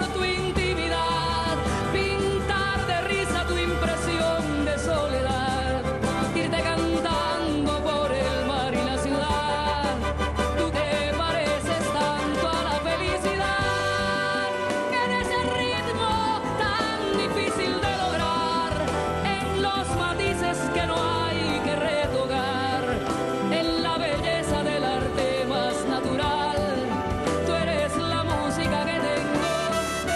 tu intimidad, pintar de risa tu impresión de soledad, irte cantando por el mar y la ciudad. Tú te pareces tanto a la felicidad, que en ese ritmo tan difícil de lograr, en los matices que no hay que retocar, en la belleza del arte más natural, tú eres la música que tengo que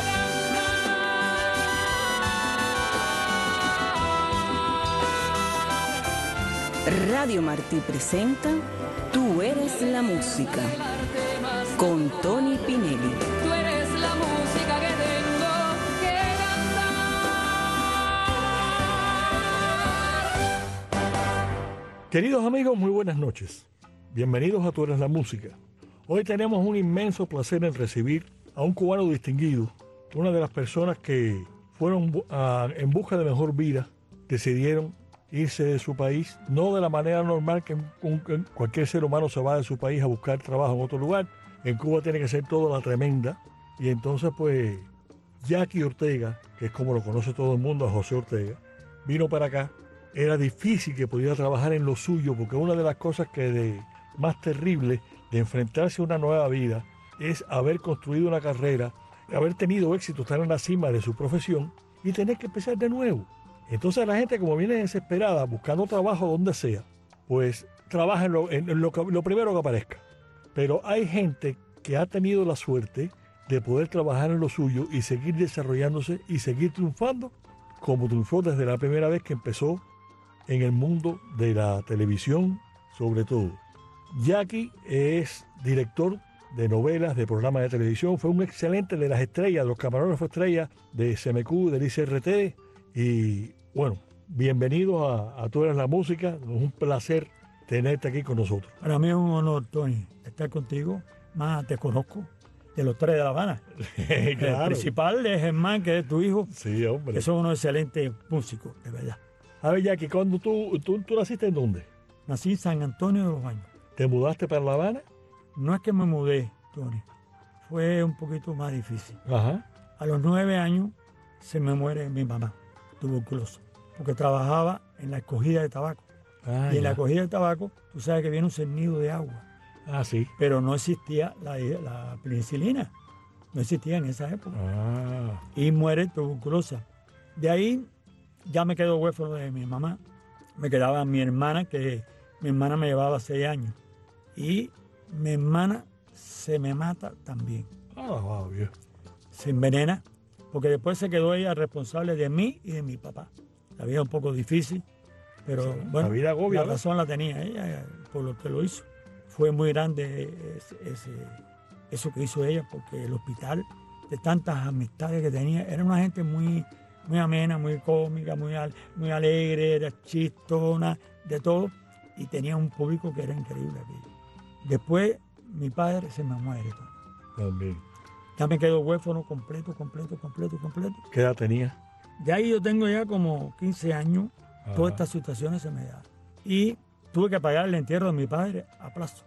cantar. Radio Martí presenta Tú eres la música con Tony Pinelli. Tú eres la música que tengo que cantar. Queridos amigos, muy buenas noches. Bienvenidos a Tú eres la música. Hoy tenemos un inmenso placer en recibir a un cubano distinguido, una de las personas que fueron en busca de mejor vida, decidieron irse de su país, no de la manera normal que cualquier ser humano se va de su país a buscar trabajo en otro lugar. En Cuba tiene que ser todo la tremenda. Y entonces pues Jackie Ortega, que es como lo conoce todo el mundo, a José Ortega, vino para acá. Era difícil que pudiera trabajar en lo suyo, porque una de las cosas más terribles de enfrentarse a una nueva vida es haber construido una carrera, haber tenido éxito, estar en la cima de su profesión y tener que empezar de nuevo. Entonces la gente, como viene desesperada, buscando trabajo donde sea, pues trabaja en lo primero que aparezca. Pero hay gente que ha tenido la suerte de poder trabajar en lo suyo y seguir desarrollándose y seguir triunfando, como triunfó desde la primera vez que empezó en el mundo de la televisión, sobre todo. Jackie es director de novelas, de programas de televisión, fue un excelente de las estrellas, de los camarógrafos estrellas de CMQ, del ICRT. Y bueno, bienvenidos a Tú eres la música. Es un placer tenerte aquí con nosotros. Para mí es un honor, Tony, estar contigo. Más te conozco de los tres de La Habana. Claro. El principal es Germán, que es tu hijo. Sí, hombre. Que son unos excelentes músicos, de verdad. A ver, Jackie, cuando tú naciste, ¿en dónde? Nací en San Antonio de los Baños. ¿Te mudaste para La Habana? No es que me mudé, Tony. Fue un poquito más difícil. Ajá. A los 9 años se me muere mi mamá, tuberculosa, porque trabajaba en la escogida de tabaco. Y en la escogida de tabaco, tú sabes que viene un cernido de agua. Ah, sí. Pero no existía la penicilina. No existía en esa época. Ah. Y muere tuberculosa. De ahí ya me quedo huérfano de mi mamá. Me quedaba mi hermana, que mi hermana me llevaba 6 años. Y mi hermana se me mata también. Ah, wow, bien. Se envenena, porque después se quedó ella responsable de mí y de mi papá. La vida es un poco difícil, pero sí, bueno, la vida agobia, la razón la tenía ella por lo que lo hizo. Fue muy grande eso que hizo ella, porque el hospital, de tantas amistades que tenía, era una gente muy, muy amena, muy cómica, muy alegre, era chistona, de todo, y tenía un público que era increíble aquí. Después mi padre se me muere. También. Ya me quedo huérfano completo. ¿Qué edad tenía? De ahí yo tengo ya como 15 años. Ajá. Todas estas situaciones se me dan. Y tuve que pagar el entierro de mi padre a plazo.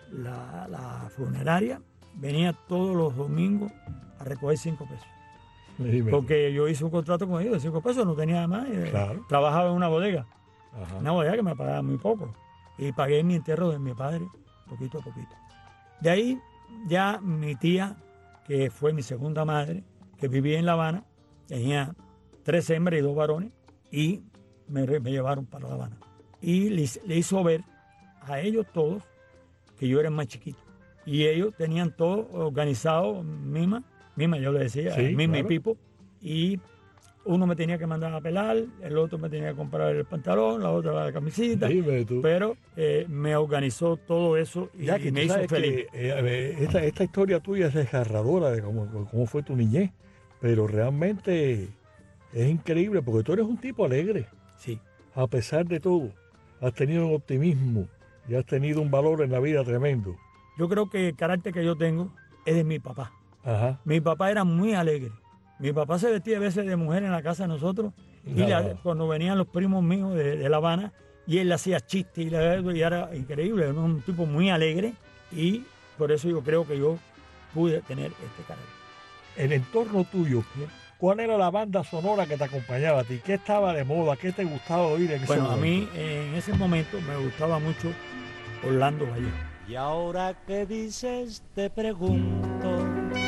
La funeraria venía todos los domingos a recoger 5 pesos. Dime. Porque yo hice un contrato con ellos de 5 pesos, no tenía nada más. Claro. Trabajaba en una bodega. Ajá. Una bodega que me pagaba muy poco. Y pagué mi entierro de mi padre poquito a poquito. De ahí ya mi tía, que fue mi segunda madre, que vivía en La Habana, tenía 3 hembras y 2 varones, y me llevaron para La Habana. Y le hizo ver a ellos todos que yo era más chiquito. Y ellos tenían todo organizado, Mima yo le decía, Sí, Mima claro. y Pipo, y uno me tenía que mandar a pelar, el otro me tenía que comprar el pantalón, la otra la camisita. Dime tú. Pero me organizó todo eso y, Jackie, y me tú hizo sabes feliz. que, esta historia tuya es desgarradora de cómo fue tu niñez, pero realmente es increíble porque tú eres un tipo alegre. Sí. A pesar de todo, has tenido un optimismo y has tenido un valor en la vida tremendo. Yo creo que el carácter que yo tengo es de mi papá. Ajá. Mi papá era muy alegre. Mi papá se vestía a veces de mujer en la casa de nosotros y cuando venían los primos míos de La Habana y él le hacía chistes y era increíble, era un tipo muy alegre y por eso yo creo que yo pude tener este carácter. el entorno tuyo, ¿cuál era la banda sonora que te acompañaba a ti? ¿Qué estaba de moda? ¿Qué te gustaba oír en ese Bueno, a momento? mí en ese momento me gustaba mucho Orlando Vallejo. Y ahora que dices te pregunto,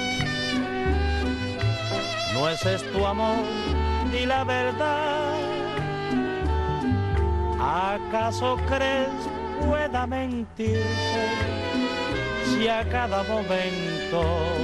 ¿no ese es tu amor? Di la verdad. ¿Acaso crees pueda mentirte si a cada momento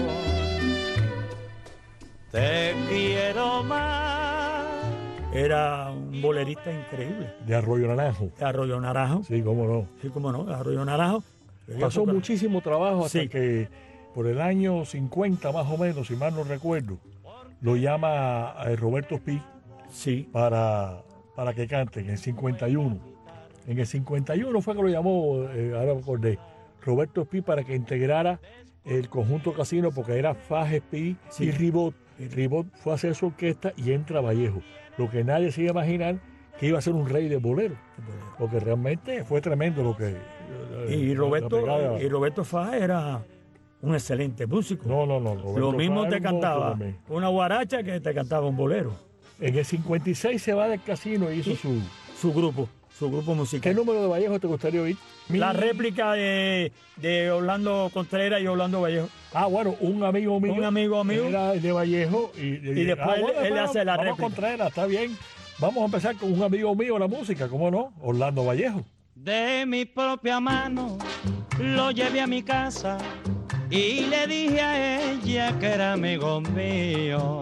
te quiero más? Era un bolerista increíble. De Arroyo Naranjo. De Arroyo Naranjo. Sí, cómo no. Sí, cómo no, de Arroyo Naranjo. Pasó muchísimo trabajo hasta Sí. que por el año 50 más o menos, si mal no recuerdo, lo llama Roberto Pi Sí, para que cante en el 51. En el 51 fue que lo llamó, ahora me acordé, Roberto Pi para que integrara el conjunto Casino porque era Fajes Pi Sí. y Ribot. Ribot fue a hacer su orquesta y entra Vallejo. Lo que nadie se iba a imaginar que iba a ser un rey de bolero, porque realmente fue tremendo lo que... y la pegada. Roberto Faja era un excelente músico. No, Roberto Lo mismo Fajes te era un monstruo cantaba también. una guaracha que te cantaba un bolero. En el 56 se va del Casino y hizo su... Su grupo musical. ¿Qué número de Vallejo te gustaría oír? La réplica de Orlando Contreras y Orlando Vallejo. Ah, bueno, un amigo mío. Un amigo mío. Era de Vallejo. Y después él hace la vamos réplica. Contreras, está bien. Vamos a empezar con un amigo mío la música, ¿cómo no? Orlando Vallejo. De mi propia mano lo llevé a mi casa y le dije a ella que era amigo mío.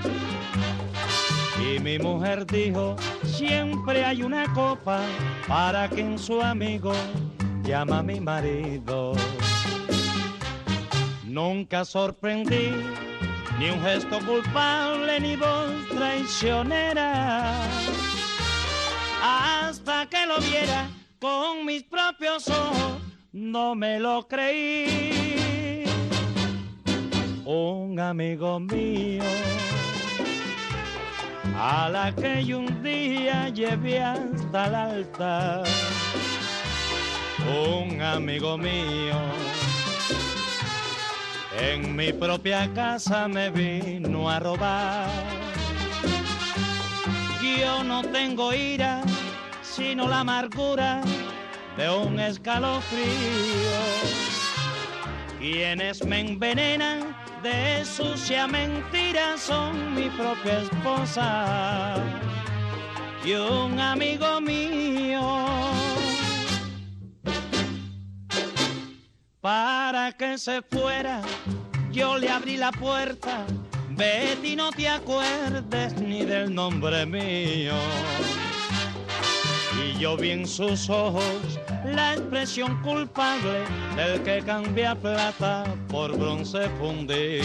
Y mi mujer dijo, siempre hay una copa para quien su amigo llama a mi marido. Nunca sorprendí ni un gesto culpable ni voz traicionera, hasta que lo viera con mis propios ojos, no me lo creí. Un amigo mío, a la que yo un día llevé hasta el altar, un amigo mío, en mi propia casa me vino a robar. Yo no tengo ira, sino la amargura de un escalofrío. Quienes me envenenan de sucia mentira son mi propia esposa y un amigo mío. Para que se fuera, yo le abrí la puerta. Betty, no te acuerdes ni del nombre mío. Y yo vi en sus ojos la expresión culpable del que cambia plata por bronce fundido.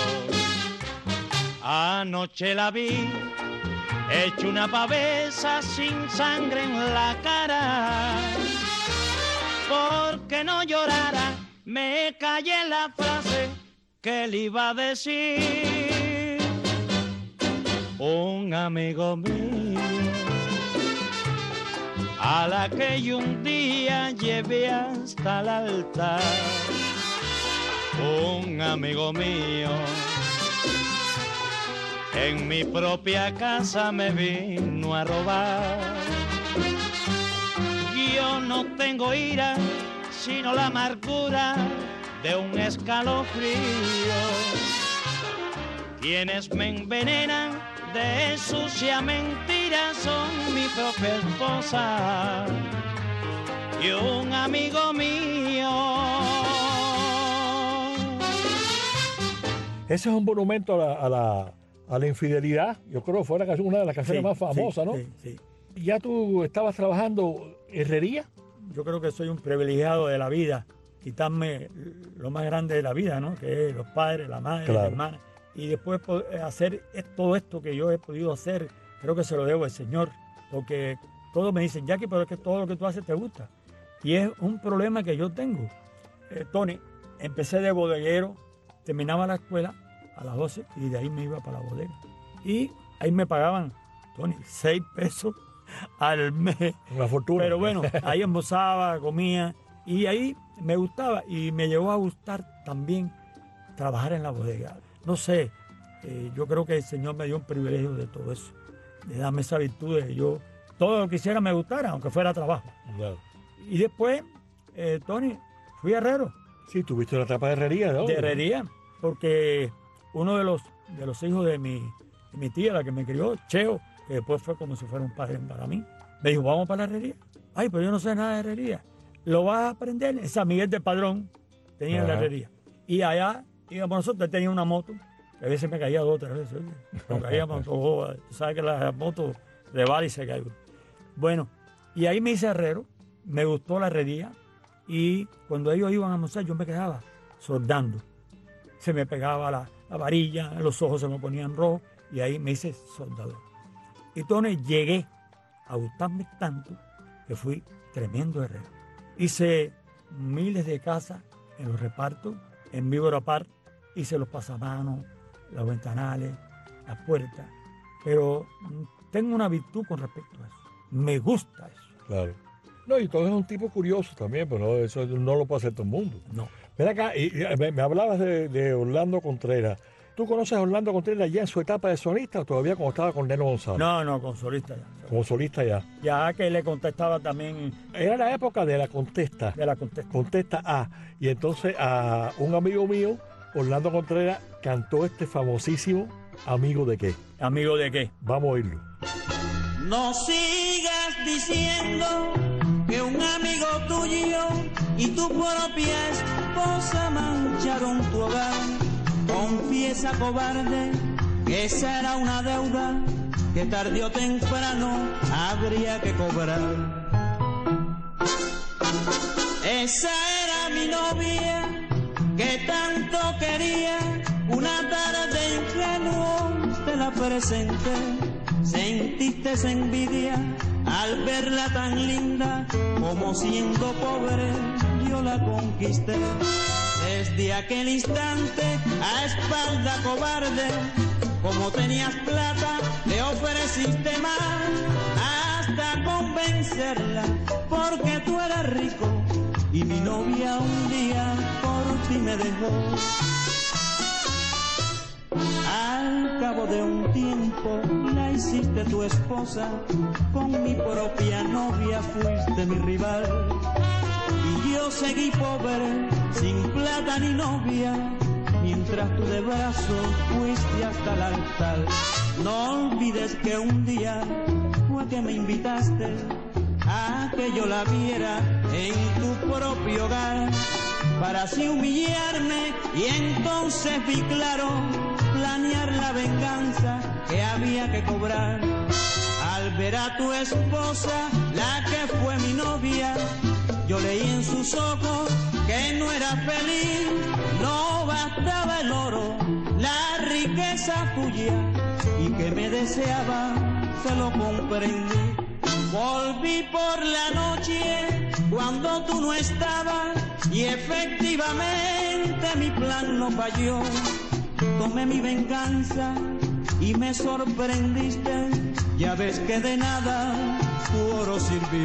Anoche la vi, hecho una pavesa sin sangre en la cara. Porque no llorara, me callé la frase que le iba a decir. Un amigo mío, a la que yo un día llevé hasta el altar. Un amigo mío, en mi propia casa me vino a robar. Yo no tengo ira, sino la amargura de un escalofrío. Quienes me envenenan de sucia mentira son mi propia esposa y un amigo mío. Ese es un monumento a la infidelidad. Yo creo que fue una de las canciones más famosas, ¿no? Sí. ¿Ya tú estabas trabajando herrería? Yo creo que soy un privilegiado de la vida, quitarme lo más grande de la vida, ¿no? Que es los padres, la madre, Claro. la hermana. Y después hacer todo esto que yo he podido hacer, creo que se lo debo al Señor. Porque todos me dicen, Jackie, pero es que todo lo que tú haces te gusta. Y es un problema que yo tengo. Tony, empecé de bodeguero, terminaba la escuela a las 12 y de ahí me iba para la bodega. Y ahí me pagaban, Tony, 6 pesos al mes. Una fortuna. Pero bueno, ahí almorzaba, comía y ahí me gustaba y me llegó a gustar también trabajar en la bodega. No sé, yo creo que el Señor me dio un privilegio de todo eso, de darme esa virtud de yo, todo lo que hiciera me gustara, aunque fuera trabajo. Claro. Y después, Tony, fui herrero. Sí, tuviste una etapa de herrería, ¿no? De herrería, porque uno de los hijos de mi tía, la que me crió, Cheo, que después fue como si fuera un padre para mí, me dijo, vamos para la herrería. Ay, pero yo no sé nada de herrería. ¿Lo vas a aprender? En San Miguel de Padrón tenía la herrería. Y allá íbamos nosotros, él tenía una moto, que a veces me caía 2 o 3 veces. Me caíamos, tú sabes que la moto rebala y se cae. Bueno, y ahí me hice herrero, me gustó la herrería, y cuando ellos iban a almorzar yo me quedaba soldando. Se me pegaba la varilla, los ojos se me ponían rojos, y ahí me hice soldador. Y entonces llegué a gustarme tanto que fui tremendo herrero. Hice miles de casas en los repartos, en Víbora Park, hice los pasamanos, los ventanales, las puertas, pero tengo una virtud con respecto a eso. Me gusta eso. Claro. No, y todo es un tipo curioso también, pero no, eso no lo puede hacer todo el mundo. No. Ven acá, y me hablabas de Orlando Contreras. ¿Tú conoces a Orlando Contreras ya en su etapa de solista o todavía cuando estaba con Neno González? No, con solista ya. Como solista ya. Ya que le contestaba también Era la época de la contesta. de la contesta. Contesta A. Y entonces a un amigo mío, Orlando Contreras, cantó este famosísimo ¿Amigo de qué? ¿Amigo de qué? Vamos a oírlo. No sigas diciendo que un amigo tuyo y tu propia esposa mancharon tu hogar. Confiesa, cobarde, que esa era una deuda que tarde o temprano habría que cobrar. Esa era mi novia que tanto quería, una tarde ingenuo te la presenté. Sentiste esa envidia al verla tan linda, como siendo pobre yo la conquisté. Desde aquel instante, a espalda cobarde, como tenías plata, le ofreciste más, hasta convencerla, porque tú eras rico, y mi novia un día por ti me dejó. Al cabo de un tiempo la hiciste tu esposa, con mi propia novia fuiste mi rival. Y yo seguí pobre, sin plata ni novia, mientras tú de brazos fuiste hasta el altar. No olvides que un día fue que me invitaste a que yo la viera en tu propio hogar, para así humillarme, y entonces vi claro planear la venganza que había que cobrar. Al ver a tu esposa, la que fue mi novia, yo leí en sus ojos que no era feliz. No bastaba el oro, la riqueza tuya, y que me deseaba, se lo comprendí. Volví por la noche cuando tú no estabas, y efectivamente mi plan no falló. Tomé mi venganza y me sorprendiste, ya ves que de nada tu oro sirvió.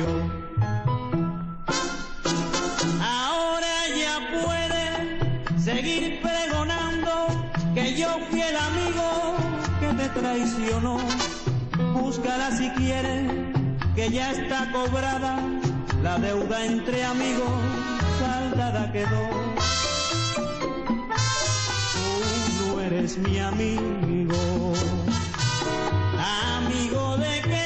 Ahora ya puedes seguir pregonando que yo fui el amigo que te traicionó. Búscala si quieres, que ya está cobrada, la deuda entre amigos saldada quedó. Tú no eres mi amigo, ¿amigo de qué?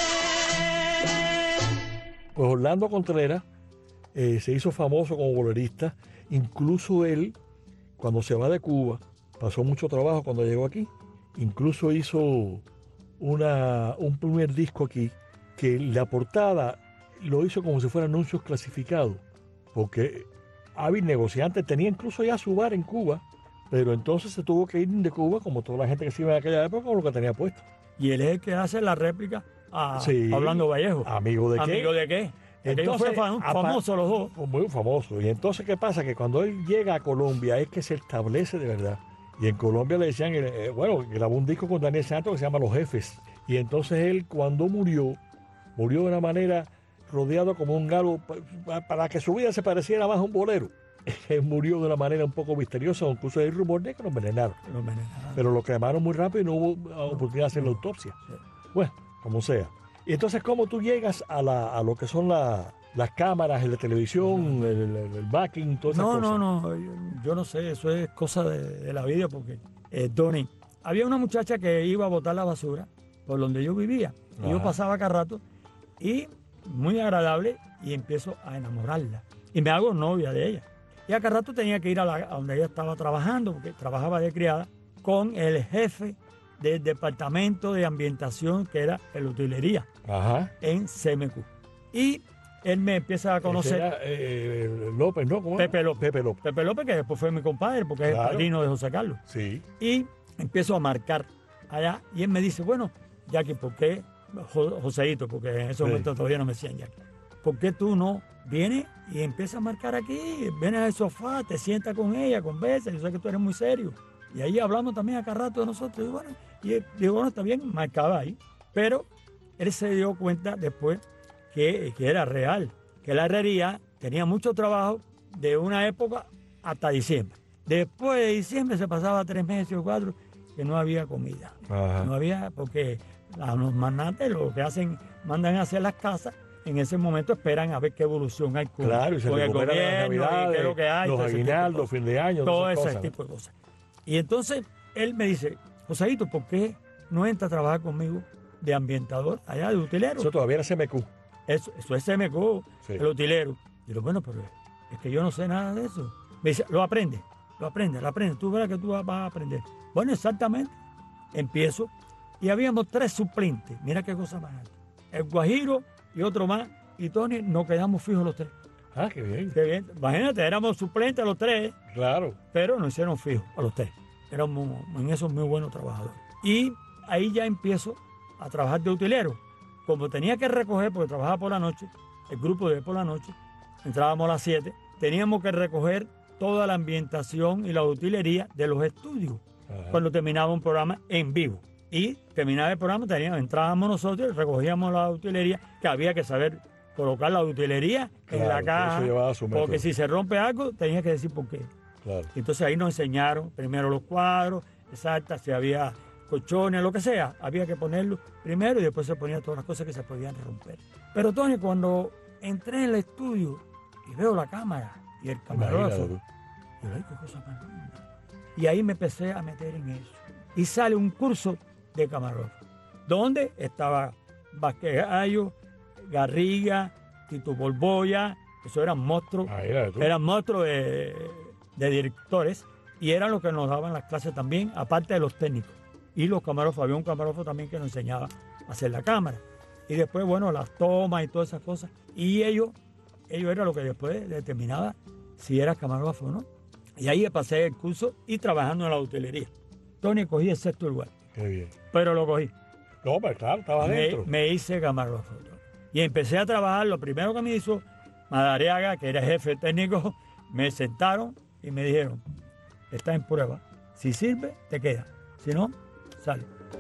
Pues Orlando Contreras se hizo famoso como bolerista. Incluso él, cuando se va de Cuba, pasó mucho trabajo cuando llegó aquí. Incluso hizo un primer disco aquí, que la portada lo hizo como si fueran anuncios clasificados, porque hábil negociante, tenía incluso ya su bar en Cuba, pero entonces se tuvo que ir de Cuba, como toda la gente que se iba en aquella época, con lo que tenía puesto. Y él es el que hace la réplica a Sí. Orlando Vallejo. ¿Amigo de qué? ¿Amigo de qué? Ellos Entonces, fueron famosos los dos. Muy famoso. Y entonces, ¿qué pasa? Que cuando él llega a Colombia es que se establece de verdad. Y en Colombia le decían, grabó un disco con Daniel Santos que se llama Los Jefes. Y entonces él, cuando murió de una manera rodeado como un galo, para que su vida se pareciera más a un bolero. murió de una manera un poco misteriosa, incluso hay rumor de que lo envenenaron. Lo envenenaron. Pero lo quemaron muy rápido y no hubo oportunidad de hacer la autopsia. Sí. Bueno, como sea. Y entonces, ¿cómo tú llegas a lo que son las cámaras, la televisión, el backing, todas esas cosas? No, yo no sé, eso es cosa de la vida, porque, Tony, había una muchacha que iba a botar la basura por donde yo vivía, y yo Ajá. pasaba cada rato, y muy agradable, y empiezo a enamorarla, y me hago novia de ella. Y a cada rato tenía que ir a donde ella estaba trabajando, porque trabajaba de criada, con el jefe del departamento de ambientación, que era el utilería, Ajá. en CMQ. Y él me empieza a conocer. Ese era, López, ¿no? ¿Cómo era? Pepe López. Pepe López. Pepe López, que después fue mi compadre, porque es el Claro. padrino de José Carlos. Sí. Y empiezo a marcar allá, y él me dice, bueno, Jackie, ¿por qué, Joseito, porque en ese Sí. momento todavía no me decían Jackie, ¿por qué tú no vienes y empiezas a marcar aquí? Vienes al sofá, te sientas con ella, conversas, yo sé que tú eres muy serio. Y ahí hablamos también acá rato de nosotros. Y digo, bueno, está bien, marcaba ahí. Pero él se dio cuenta después que era real, que la herrería tenía mucho trabajo de una época hasta diciembre. Después de diciembre se pasaba 3 meses o 4 que no había comida. Ajá. No había, porque los mandantes lo que hacen, mandan a hacer las casas, en ese momento esperan a ver qué evolución hay con, Claro, y se con el recuperan las gobierno, y navidades, qué es lo que hay, los todo ese tipo de aguinaldos, cosas. fin de año, Todo todas esas ese cosas. tipo de cosas. Y entonces él me dice, Joseito, ¿por qué no entra a trabajar conmigo de ambientador allá, de utilero? Eso todavía era CMQ. Eso es CMQ, Sí. el utilero. Y digo, bueno, pero es que yo no sé nada de eso. Me dice, lo aprende. Tú verás que tú vas a aprender. Bueno, exactamente. Empiezo. Y habíamos 3 suplentes. Mira qué cosa más alta. El Guajiro y otro más. Y Tony, nos quedamos fijos los 3. Ah, qué bien. Qué bien. Imagínate, éramos suplentes los 3, Claro. pero nos hicieron fijos a los 3. Éramos en eso muy buenos trabajadores. Y ahí ya empiezo a trabajar de utilero. Como tenía que recoger, porque trabajaba por la noche, el grupo de por la noche, entrábamos a las 7, teníamos que recoger toda la ambientación y la utilería de los estudios Ajá. cuando terminaba un programa en vivo. Y terminaba el programa, entrábamos nosotros, recogíamos la utilería, que había que saber colocar la utilería en Claro, la que caja, eso llevaba su método. porque si se rompe algo, tenía que decir por qué. Claro. Entonces ahí nos enseñaron primero los cuadros, exactas, si había colchones, lo que sea, había que ponerlo primero y después se ponían todas las cosas que se podían romper. Pero Tony, cuando entré en el estudio y veo la cámara y el camarógrafo, Imagínate yo digo, qué cosa más linda. Y ahí me empecé a meter en eso. Y sale un curso de camarógrafo, donde estaba Vázquez Gallo, Garriga, Tito Borbolla, eso eran monstruos. Imagínate tú. Eran monstruos de directores y eran los que nos daban las clases también, aparte de los técnicos. Y los camarógrafos, había un camarógrafo también que nos enseñaba a hacer la cámara. Y después, bueno, las tomas y todas esas cosas. Y ellos eran lo que después determinaba si era camarógrafo o no. Y ahí pasé el curso y trabajando en la hotelería. Tony, cogí el 6º lugar, Qué bien. pero lo cogí. No, pero claro, estaba adentro. Me hice camarógrafo. Y empecé a trabajar. Lo primero que me hizo Madariaga, que era jefe técnico, me sentaron y me dijeron, está en prueba. Si sirve, te queda. Si no, sale.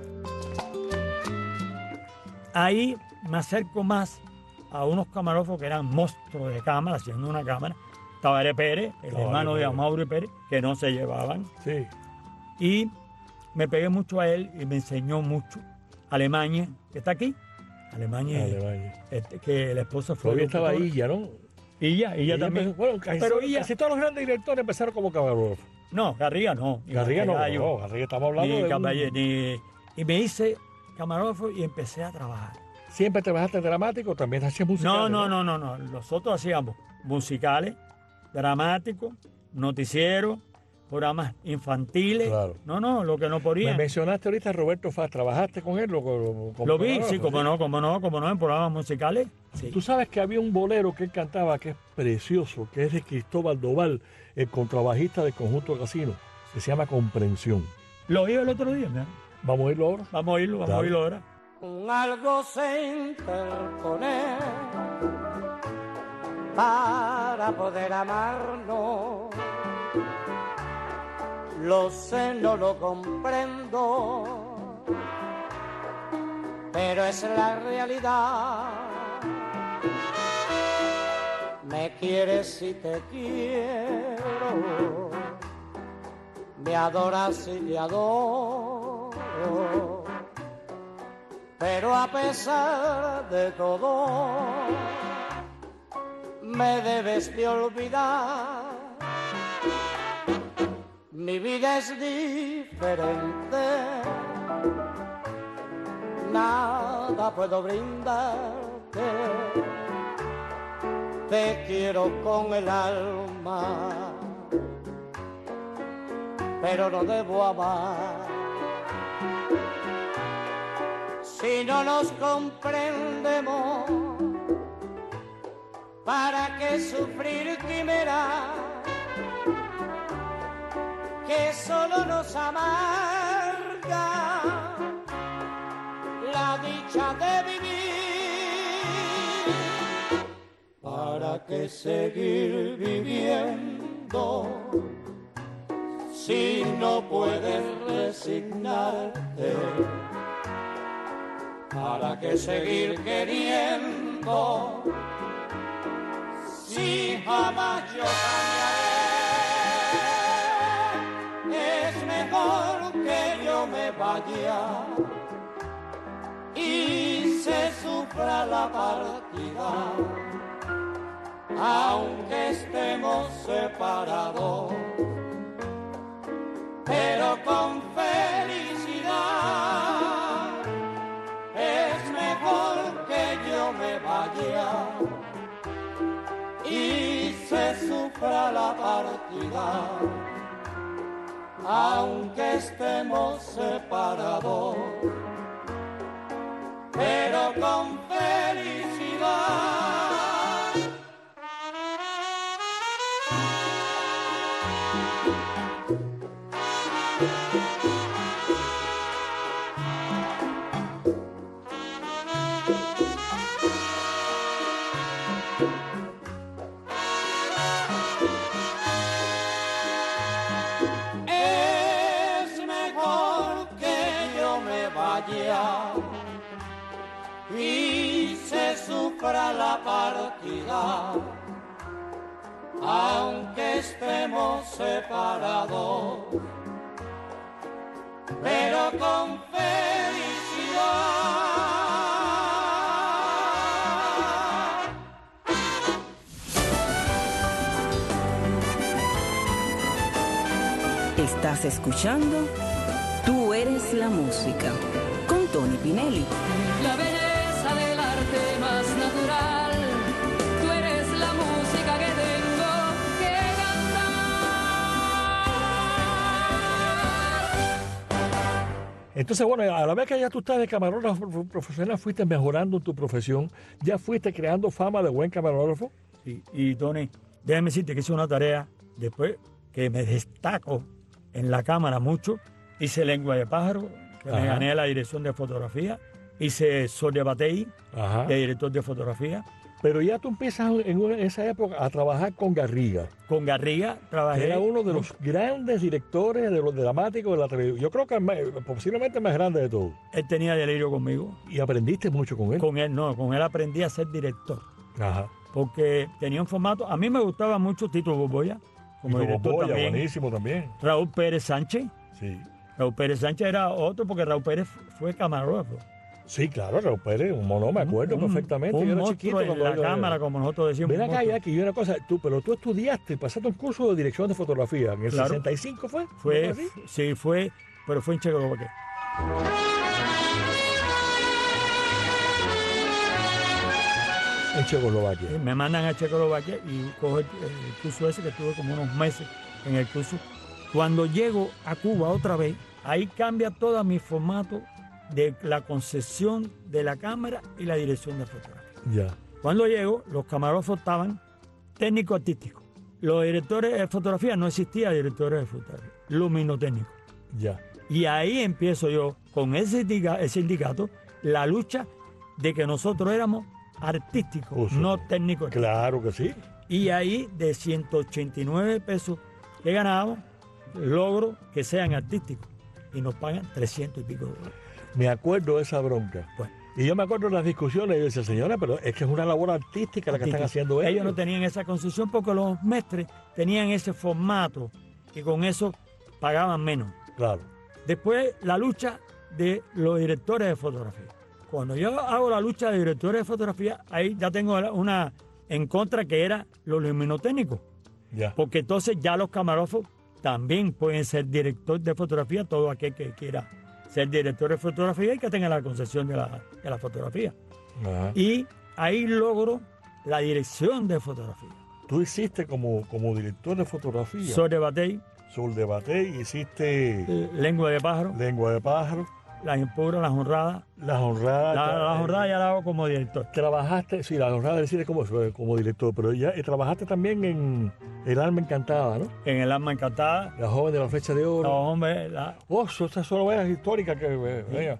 Ahí me acerco más a unos camarógrafos que eran monstruos de cámara, haciendo una cámara. Tabaré Pérez, el Tabaré hermano de Pérez. Amaury Pérez, que no se llevaban. Sí. Y me pegué mucho a él y me enseñó mucho. Alemania, que está aquí. Alemania, Alemania. que la esposa fue. Todavía estaba locutora. Illa, ¿no? Illa también. empezó- bueno, Pero Illa- casi todos los grandes directores empezaron como camarógrafos. No, Garriga no. ni Garriga no, Gallo, no, Garriga estamos hablando ni de Caballé, un- y me hice camarógrafo y empecé a trabajar. ¿Siempre trabajaste en dramático? ¿También hacías música? No. Nosotros hacíamos musicales, dramáticos, noticieros, programas infantiles. Claro. No, lo que no Me podía. mencionaste ahorita a Roberto Faz. ¿Trabajaste con él? Como Lo vi, camarógrafo? sí, como no, en programas musicales. Sí. Tú sabes que había un bolero que él cantaba que es precioso, que es de Cristóbal Doval, el contrabajista del conjunto Casino, que se llama Comprensión. Lo oí el otro día, ¿no? Vamos a oírlo ahora. Vamos a oírlo Dale. ahora. Un algo se interpone para poder amarnos. Lo sé, no lo comprendo, pero es la realidad. Me quieres y te quiero, me adoras y te adoro, pero a pesar de todo, me debes de olvidar. Mi vida es diferente, nada puedo brindarte. Te quiero con el alma, pero no debo amar. Si no nos comprendemos, ¿para qué sufrir quimera que solo nos amarga la dicha de vivir? ¿Para qué seguir viviendo si no puedes resignarte? ¿Para qué seguir queriendo si jamás yo cambiaré? Es mejor que yo me vaya y se sufra la partida, aunque estemos separados, pero con felicidad. Es mejor que yo me vaya y se sufra la partida, aunque estemos separados, pero con felicidad. Y se sufra la partida, aunque estemos separados, pero con felicidad. Estás escuchando Tú eres la música con Tony Pinelli. La belleza del arte más natural, tú eres la música que tengo que cantar. Entonces, bueno, a la vez que ya tú estás de camarógrafo profesional, fuiste mejorando tu profesión, ya fuiste creando fama de buen camarógrafo. Y Tony, déjame decirte que hice una tarea después que me destaco en la cámara mucho. Hice Lengua de Pájaro, que me gané la dirección de fotografía. Hice Sol de Batey, de director de fotografía. Pero ya tú empiezas en esa época a trabajar con Garriga. Con Garriga trabajé. Era uno de los grandes directores de los dramáticos de la televisión. Yo creo que posiblemente el más grande de todos. Él tenía delirio conmigo. ¿Y aprendiste mucho con él? Con él aprendí a ser director. Ajá. Porque tenía un formato. A mí me gustaba mucho Tito Borbolla, como director Borbolla, también. buenísimo también. Raúl Pérez Sánchez. Sí. Raúl Pérez Sánchez era otro porque Raúl Pérez fue camarógrafo. Sí, claro, Raúl Pérez, un mono, me acuerdo perfectamente. Un Yo era monstruo chiquito en la cámara, como nosotros decimos. Ven acá, Jackie, y una cosa, pero tú estudiaste, pasaste un curso de dirección de fotografía. ¿En el 65 fue? Fue, sí, fue, pero fue en Checoslovaquia. En Checoslovaquia. Me mandan a Checoslovaquia y cojo el curso ese, que estuve como unos meses en el curso. Cuando llego a Cuba otra vez, ahí cambia todo mi formato de la concepción de la cámara y la dirección de fotografía. Ya. Cuando llego, los camarógrafos estaban técnico-artísticos. Los directores de fotografía, no existía directores de fotografía, luminotécnicos. Ya. Y ahí empiezo yo, con ese sindicato, la lucha de que nosotros éramos artísticos, no técnicos. Claro que sí. Y ahí, de 189 pesos que ganábamos, logro que sean artísticos. Y nos pagan 300 y pico $. Me acuerdo de esa bronca. Pues, Y yo me acuerdo de las discusiones, y yo decía, señora, pero es que es una labor artística la que están haciendo ellos. Ellos no tenían esa concepción porque los mestres tenían ese formato y con eso pagaban menos. Claro. Después, la lucha de los directores de fotografía. Cuando yo hago la lucha de directores de fotografía, ahí ya tengo una en contra que era los luminotécnicos. Ya. Porque entonces ya los camarógrafos también pueden ser director de fotografía, todo aquel que quiera ser director de fotografía y que tenga la concesión de la fotografía. Ajá. Y ahí logro la dirección de fotografía. Tú hiciste como director de fotografía. Sobre Batey, Sol de Batey, hiciste Lengua de Pájaro, Lengua de Pájaro, Las Impuras, Las Honradas. Las Honradas. La Honrada ya la hago como director. Trabajaste, sí, Las Honradas del cine como director, pero ya trabajaste también en El Alma Encantada, ¿no? En El Alma Encantada, La Joven de la Flecha de Oro. los hombres, Esas son novelas históricas que... venga.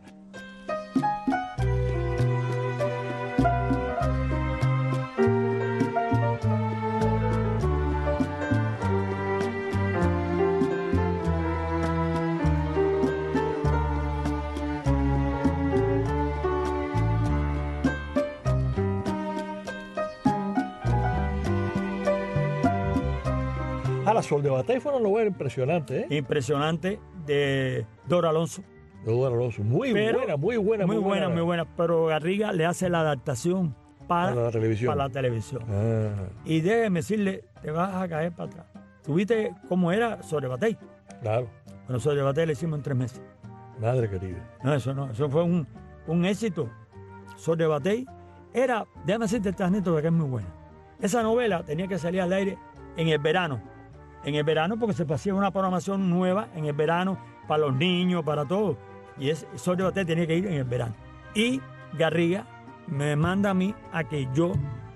La Sol de Batey fue una novela impresionante, ¿eh? impresionante, de Dora Alonso. De Eduardo Alonso. Muy Pero- buena. Muy buena, pero Garriga le hace la adaptación Para la televisión. para la televisión. Ah, Y déjeme decirle, te vas a caer para atrás. ¿Tuviste cómo era Sobre Batey? claro. Bueno, Sobre Batey le hicimos en 3 meses. Madre querida. No, eso fue un éxito. Sobre Batey era, déjame decirte esta anécdota que es muy buena. Esa novela tenía que salir al aire en el verano. En el verano porque se hacía una programación nueva en el verano para los niños, para todos. Y Sobre Batey tenía que ir en el verano. Y Garriga me manda a mí a que yo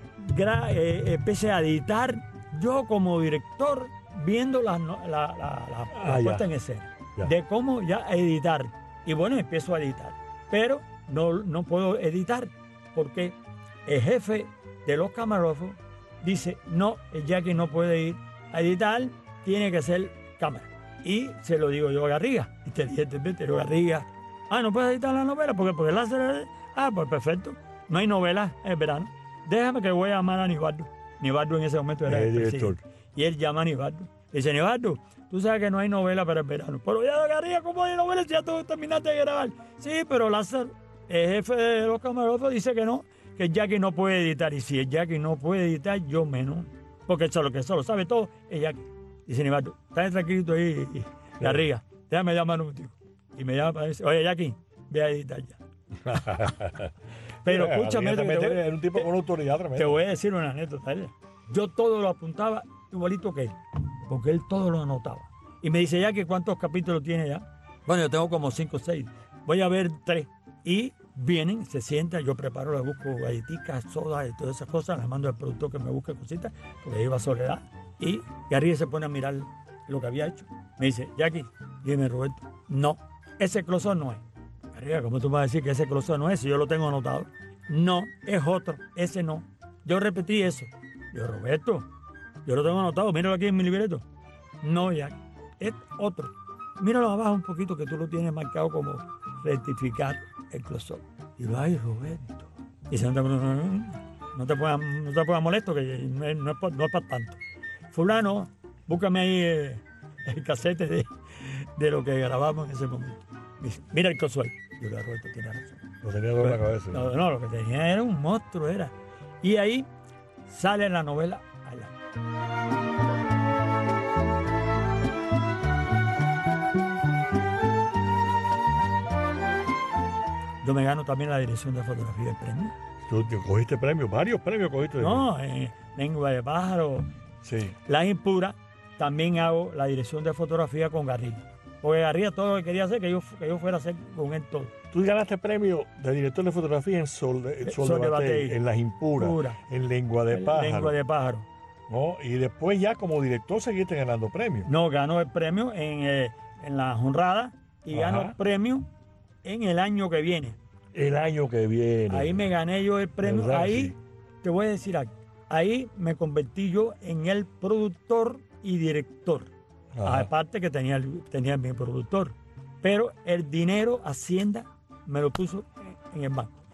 empecé a editar, yo como director, viendo la puesta en escena. Ya. De cómo ya editar. Y bueno, empiezo a editar. Pero no puedo editar porque el jefe de los camarógrafos dice, no, el Jackie no puede ir a editar, tiene que ser cámara. Y se lo digo yo a Garriga, inteligentemente, digo Garriga, no puedes editar la novela porque el láser, pues perfecto, no hay novelas en verano. Déjame que voy a llamar a Nivaldo. Nivaldo en ese momento era el director. presidente. Y él llama a Nivaldo. Dice, Nivaldo, tú sabes que no hay novela para el verano. Pero ya, Garriga, ¿cómo hay novela si ya tú terminaste de grabar? Sí, pero Lázaro, el jefe de los camarógrafos, dice que no, que el Jackie no puede editar. Y si el Jackie no puede editar, yo menos. Porque eso lo que solo sabe todo es Jackie. Dice Nivaldo, está tranquilito ahí, Garriga, déjame llamar un momentico. Y me llama para decir, oye, Jackie, ve a editar ya. Pero escúchame, Era un tipo con autoridad te tremenda. voy a decir una anécdota. Yo todo lo apuntaba igualito que él, porque él todo lo anotaba. Y me dice, Jackie, ¿cuántos capítulos tiene ya? Bueno, yo tengo como 5 o 6. Voy a ver 3. Y vienen, se sientan, yo preparo, le busco galletitas, soda y todas esas cosas, le mando al productor que me busque cositas, porque iba a Soledad. Y Garriga se pone a mirar lo que había hecho. Me dice, Jackie, dime, Roberto, no, ese close-up no es. Garriga, ¿cómo tú vas a decir que ese close-up no es si yo lo tengo anotado? No, es otro, ese no. Yo repetí eso. Yo, Roberto, yo lo tengo anotado, míralo aquí en mi libreto. No, Jackie, es otro. Míralo abajo un poquito que tú lo tienes marcado como rectificar el close-up. Y yo, ay, Roberto. Y dice, no te pongas molesto, que no es para tanto. Fulano, búscame ahí el casete de lo que grabamos en ese momento. Dice, mira el close-up. Yo le digo, Roberto, tiene razón. Lo tenía todo en la cabeza. No, lo que tenía era un monstruo, era. Y ahí sale la novela allá. Yo me gano también la dirección de fotografía del premio. Tú cogiste premios, varios premios cogiste. No, Lengua de Pájaro, Sí. Las Impuras, también hago la dirección de fotografía con Garriga. Porque Garriga todo lo que quería hacer, que yo fuera a hacer con él todo. Tú ganaste premio de director de fotografía en Sol de Batey, en Las Impuras, en Lengua de Pájaro. Lengua de Pájaro. ¿No? Y después ya como director seguiste ganando premios. No, ganó el premio en la honrada y ganó el premio en el año que viene. El año que viene. Ahí me gané yo el premio. ¿Verdad? Ahí Sí. te voy a decir algo. Ahí me convertí yo en el productor y director. Ajá. Aparte que tenía mi productor. Pero el dinero, Hacienda, me lo puso en el banco.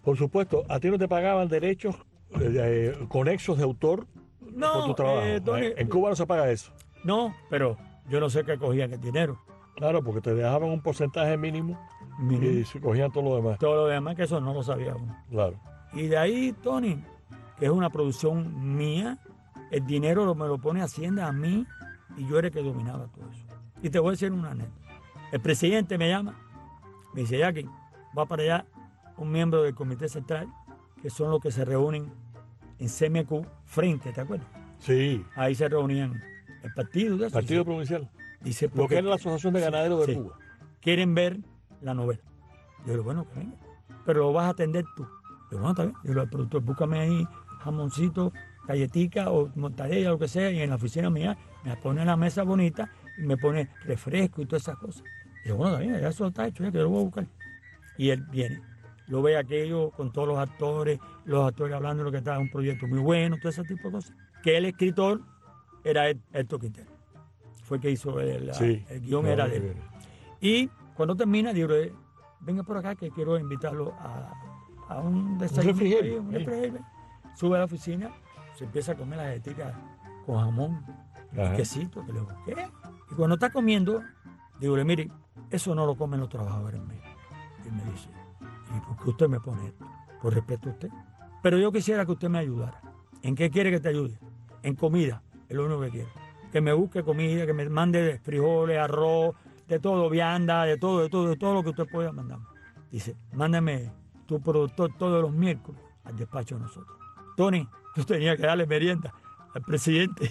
Por supuesto, a ti no te pagaban derechos conexos de autor No, por tu trabajo. Tony, En Cuba no se paga eso. no, pero yo no sé qué cogían el dinero. Claro, porque te dejaban un porcentaje mínimo y se cogían todo lo demás. Todo lo demás, que eso no lo sabía uno. Claro. Y de ahí, Tony, que es una producción mía, el dinero me lo pone Hacienda a mí y yo era el que dominaba todo eso. Y te voy a decir una anécdota. El presidente me llama, me dice, Jackie, va para allá un miembro del Comité Central, que son los que se reúnen en CMQ frente, ¿te acuerdas? Sí, Ahí se reunían el partido. De eso. Partido Provincial. Dice, Lo que porque era la Asociación de Ganaderos de sí. Cuba. quieren ver la novela. Yo digo, bueno, que venga, pero lo vas a atender tú. Yo digo, bueno, está bien. Yo digo al productor, búscame ahí jamoncito, galletica o mortadella, lo que sea, y en la oficina mía me pone en la mesa bonita y me pone refresco y todas esas cosas. Y yo, bueno, está bien, ya eso está hecho, ya que yo lo voy a buscar. Y él viene, lo ve aquello con todos los actores hablando de lo que estaba, un proyecto muy bueno, todo ese tipo de cosas. Que el escritor era Héctor Quintero. Fue el que hizo el guión, era de él. Y cuando termina, digo, venga por acá que quiero invitarlo a un desayuno. refrigerio. Un refrigerio. Sube a la oficina, se empieza a comer las galleticas con jamón y quesito. Que le digo, ¿qué? Y cuando está comiendo, digo, mire, eso no lo comen los trabajadores míos. Y me dice, ¿y por qué usted me pone esto? Por respeto a usted. Pero yo quisiera que usted me ayudara. ¿En qué quiere que te ayude? En comida, es lo único que quiero. Que me busque comida, que me mande frijoles, arroz, de todo, vianda, de todo lo que usted pueda mandar. Dice, mándame tu productor todos los miércoles al despacho de nosotros. Tony, tú tenías que darle merienda al presidente.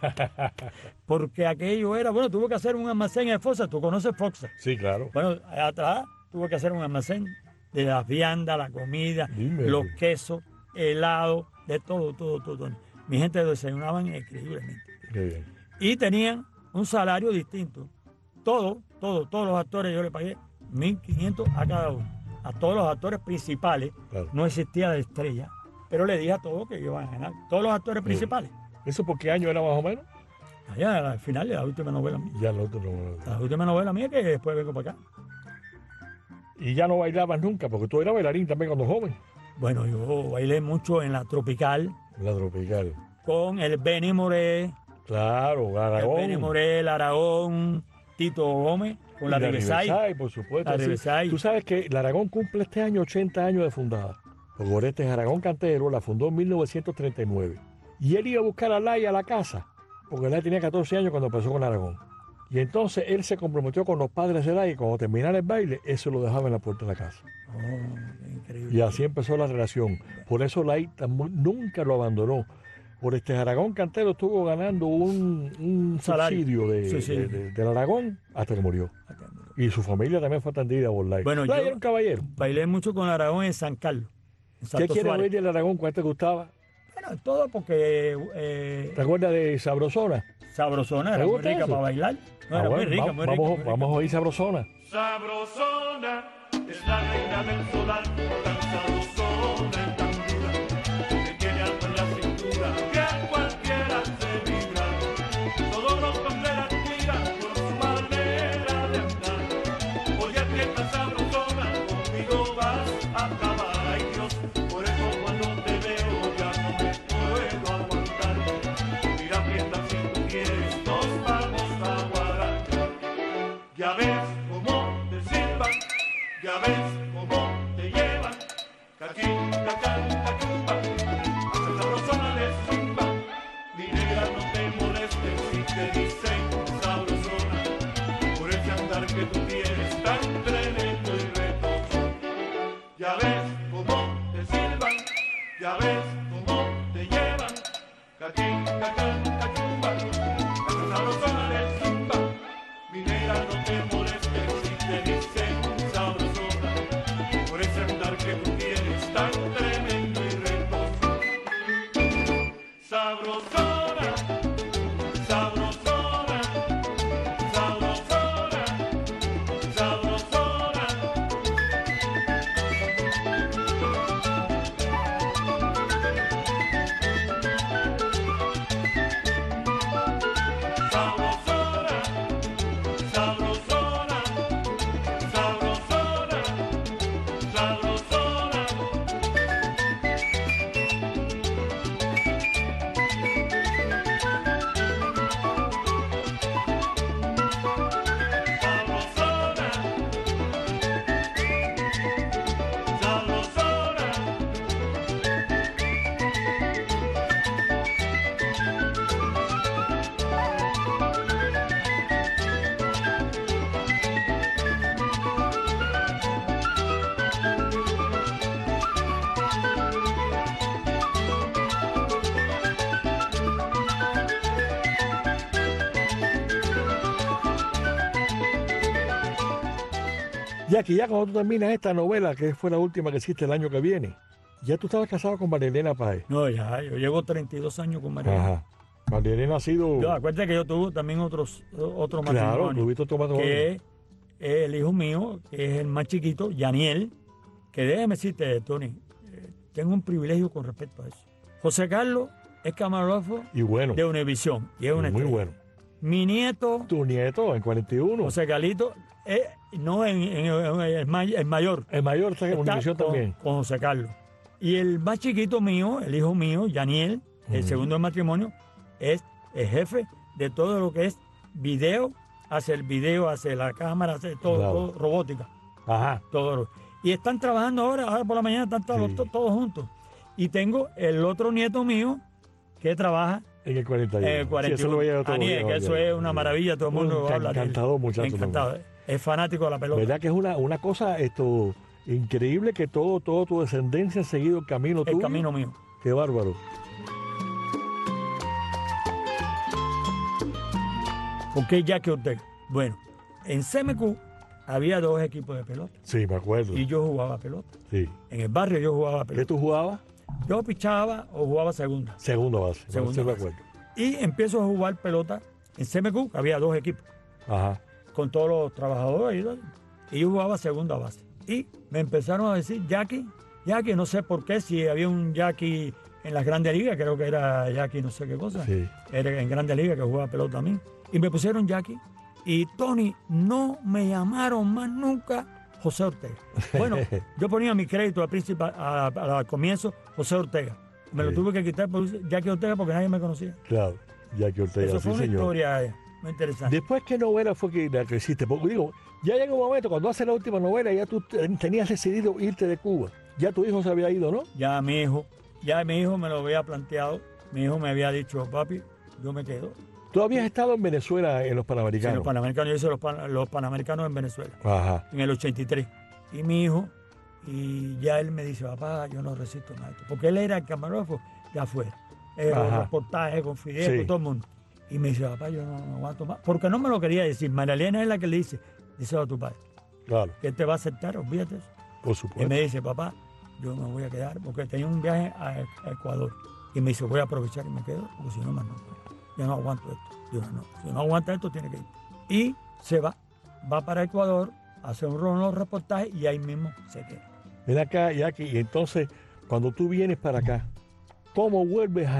Porque aquello era, bueno, tuvo que hacer un almacén en Foxa. ¿Tú conoces Foxa? Sí, claro. Bueno, allá atrás tuvo que hacer un almacén de las viandas, la comida, los quesos, helado, de todo. Mi gente desayunaban increíblemente. Qué bien. Y tenían un salario distinto. Todos los actores yo le pagué 1.500 a cada uno. A todos los actores principales, Claro. no existía de estrella, pero le dije a todos que iban a ganar. Todos los actores principales. ¿Eso por qué año era más o menos? Allá al final de la última novela mía. Ya el otro no. La última novela mía que después vengo para acá. Y ya no bailabas nunca, porque tú eras bailarín también cuando joven. Bueno, yo bailé mucho en la Tropical La Tropical. con el Benny Moré, Claro, Aragón. el Benny Moré, el Aragón, Tito Gómez, con la Riverside. por supuesto. La sí. Riverside. Tú sabes que la Aragón cumple este año 80 años de fundada. Porque Orestes Aragón Cantero la fundó en 1939. Y él iba a buscar a Lai a la casa, porque Lai tenía 14 años cuando empezó con Aragón. Y entonces él se comprometió con los padres de Lai y cuando terminara el baile, eso lo dejaba en la puerta de la casa. Oh, increíble. Y así empezó la relación. Por eso Lai nunca lo abandonó. Orestes Aragón Cantero estuvo ganando un Salario. subsidio Sí. del Aragón hasta que murió. Y su familia también fue atendida por Lai. Bueno, Lai yo era un caballero. bailé mucho con Aragón en San Carlos. En ¿Qué Santo quieres Suárez. oír del Aragón? ¿Cuál te gustaba? Bueno, todo porque ¿Te acuerdas de Sabrosona? Sabrosona, ¿Te era muy gusta rica eso? para bailar. No, Ah, era bueno, muy rica, muy rica. muy rica. Vamos a oír Sabrosona. Sabrosona es la reina del solar, tan sabrosona y tan dura, que tiene algo en la cintura, que a cualquiera se vibra. Todo lo que le admira por su manera de andar. Oye, que esta sabrosona conmigo vas a acabar. Ay Dios, por eso cuando te veo ya no me puedo aguantar. Mira, fiesta si tú quieres, nos vamos a guardar. Ya ves cómo te silban, ya ves cómo te llevan. Cachín, cachán, cachumba, esa sabrosona de zumba. Mi negra, no te molestes si te dicen sabrosona, por ese andar que tú tienes tan tremendo y retoso. Ya ves cómo te silban, ya ves cómo te llevan. Cachín, cachán, cachumba, esa sabrosona de zumba. Mi negra, no te molestes si te dicen sabrosona, por ese andar que tú tienes tan tremendo y retoso. Sabrosona, sabrosona, sabrosona, sabrosona. Jackie, ya cuando tú terminas esta novela, que fue la última que hiciste el año que viene, ya tú estabas casado con María Elena Páez. No, ya, yo llevo 32 años con María. Ajá. María Elena ha sido... Yo, acuérdate que yo tuve también otro Claro, matrimonio. tuviste otro matrimonio. Que es el hijo mío, que es el más chiquito, Yaniel, que déjame decirte, Tony, tengo un privilegio con respecto a eso. José Carlos es camarógrafo Y bueno, de Univisión y es una muy estrella. bueno. Mi nieto, Tu nieto en 41. José Carlito, no en el mayor, El mayor está en está Univisión también. con José Carlos. Y el más chiquito mío, el hijo mío, Yaniel, el segundo del matrimonio, es el jefe de todo lo que es video, hace el video, hace la cámara, hace todo, Claro. todo robótica. Ajá. Todo. Y están trabajando ahora por la mañana, están Sí. todos juntos. Y tengo el otro nieto mío que trabaja En el 41. en el Sí, 41. eso lo veía yo todos los Aniel, días, que eso Aniel. es una maravilla, todo el mundo Un habla de él. encantador muchacho Encantado. Es fanático de la pelota. ¿Verdad que es una cosa increíble que todo tu descendencia ha seguido el camino El tuyo? camino mío. Qué bárbaro. ¿Por qué Jackie Ortega? Bueno, en CMQ había 2 equipos de pelota Sí, me acuerdo. y yo jugaba pelota. Sí. En el barrio yo jugaba ¿Qué pelota. tú jugabas? Yo pichaba o jugaba segunda. Segunda base. Segunda Sí me base. acuerdo. Y empiezo a jugar pelota en CMQ, que había 2 equipos, Ajá. con todos los trabajadores. Y yo jugaba segunda base. Y me empezaron a decir, Jackie, no sé por qué, si había un Jackie en las grandes ligas, creo que era Jackie no sé qué cosa. Sí. Era en grandes ligas que jugaba pelota también. Y me pusieron Jackie. Y Tony, no me llamaron más nunca José Ortega. Bueno, yo ponía mi crédito al comienzo, José Ortega. Me lo Sí. tuve que quitar por Jackie Ortega porque nadie me conocía. Claro. Jackie Ortega, Eso sí, fue una señor. historia muy interesante. Después, ¿qué novela fue que la que hiciste? Porque digo, ya llega un momento, cuando haces la última novela, ya tú tenías decidido irte de Cuba. Ya tu hijo se había ido, ¿no? Ya mi hijo me lo había planteado. Mi hijo me había dicho, papi, yo me quedo. Tú habías estado en Venezuela en los Sí, Panamericanos. los panamericanos, yo hice los panamericanos en Venezuela, Ajá. en el 83. Y mi hijo, y ya él me dice, papá, yo no resisto más esto. Porque él era el camarógrafo de afuera. Los Ajá. reportajes con Fidel, Sí. con todo el mundo. Y me dice, papá, yo no aguanto más. Porque no me lo quería decir. María Elena es la que le dice, díselo a tu padre, Claro, que él te va a aceptar, olvídate eso. por Y supuesto. me dice, papá, yo me voy a quedar, porque tenía un viaje a Ecuador. Y me dice, voy a aprovechar y me quedo, porque si no, más no. Yo no aguanto esto. Digo, no, si no aguanta esto, tiene que ir. Y se va para Ecuador, hace unos reportajes y ahí mismo se queda. Ven acá, Jackie, y entonces, cuando tú vienes para acá, ¿cómo vuelves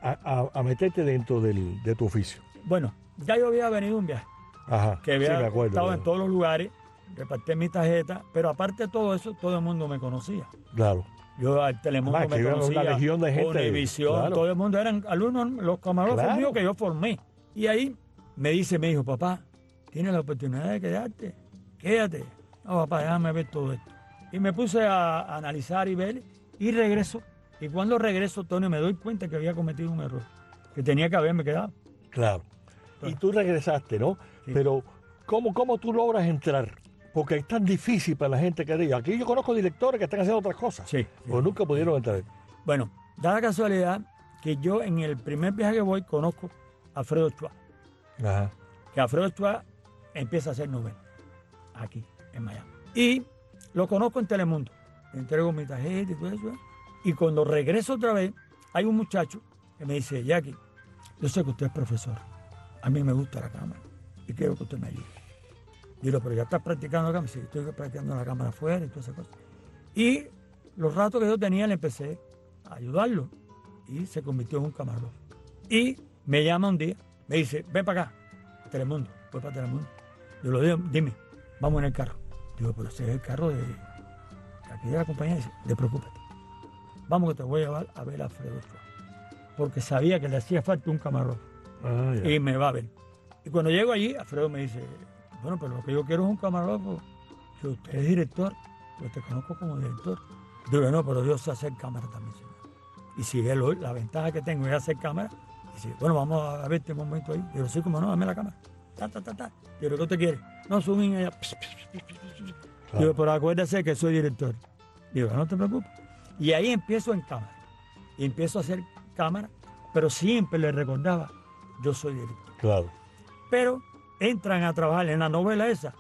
a meterte dentro de tu oficio? Bueno, ya yo había venido un viaje, Ajá. que Sí, había me acuerdo. estado en claro. todos los lugares, repartí mi tarjeta, pero aparte de todo eso, todo el mundo me conocía. Claro. Yo al Telemundo Además, me que iba conocía, una legión de gente. Univisión, Claro. todo el mundo eran alumnos, los camarógrafos Claro. míos que yo formé. Y ahí me dijo, papá, tienes la oportunidad de quedarte, quédate. No, papá, déjame ver todo esto. Y me puse a analizar y ver, y regreso. Y cuando regreso, Tony, me doy cuenta que había cometido un error, que tenía que haberme quedado. Claro. Y tú regresaste, ¿no? Sí. Pero, ¿cómo tú logras entrar? Porque es tan difícil para la gente que diga. Aquí yo conozco directores que están haciendo otras cosas. Sí. Pues nunca pudieron entrar. Bueno, da la casualidad que yo en el primer viaje que voy conozco a Alfredo Ochoa. Ajá. Que Alfredo Ochoa empieza a hacer novelas aquí en Miami. Y lo conozco en Telemundo. Le entrego mi tarjeta y todo eso. Y cuando regreso otra vez, hay un muchacho que me dice, Jackie, yo sé que usted es profesor. A mí me gusta la cámara y quiero que usted me ayude. Digo, pero ya estás practicando la cámara. Sí, estoy practicando la cámara afuera y todas esas cosas. Y los ratos que yo tenía le empecé a ayudarlo. Y se convirtió en un camarógrafo. Y me llama un día, me dice, ven para acá, Telemundo. Voy para Telemundo. Yo le digo, dime, vamos en el carro. Digo, pero ese es el carro de aquí de la compañía. Dice, no preocúpate. Vamos que te voy a llevar a ver a Alfredo Ochoa. Porque sabía que le hacía falta un camarógrafo. Ah, ya. Y me va a ver. Y cuando llego allí, Alfredo me dice, bueno, pero lo que yo quiero es un camarógrafo. Si usted es director, pues te conozco como director. Digo, no, pero yo sé hacer cámara también, señor. Y si él, la ventaja que tengo es hacer cámara, dice, bueno, vamos a verte un momento ahí. Digo, sí, como no, dame la cámara. Digo, ¿qué usted quiere? No, zoom in allá. Digo, pero acuérdese que soy director. Digo, no te preocupes. Y ahí empiezo en cámara. Y empiezo a hacer cámara, pero siempre le recordaba, yo soy director. Claro. Pero entran a trabajar en la novela esa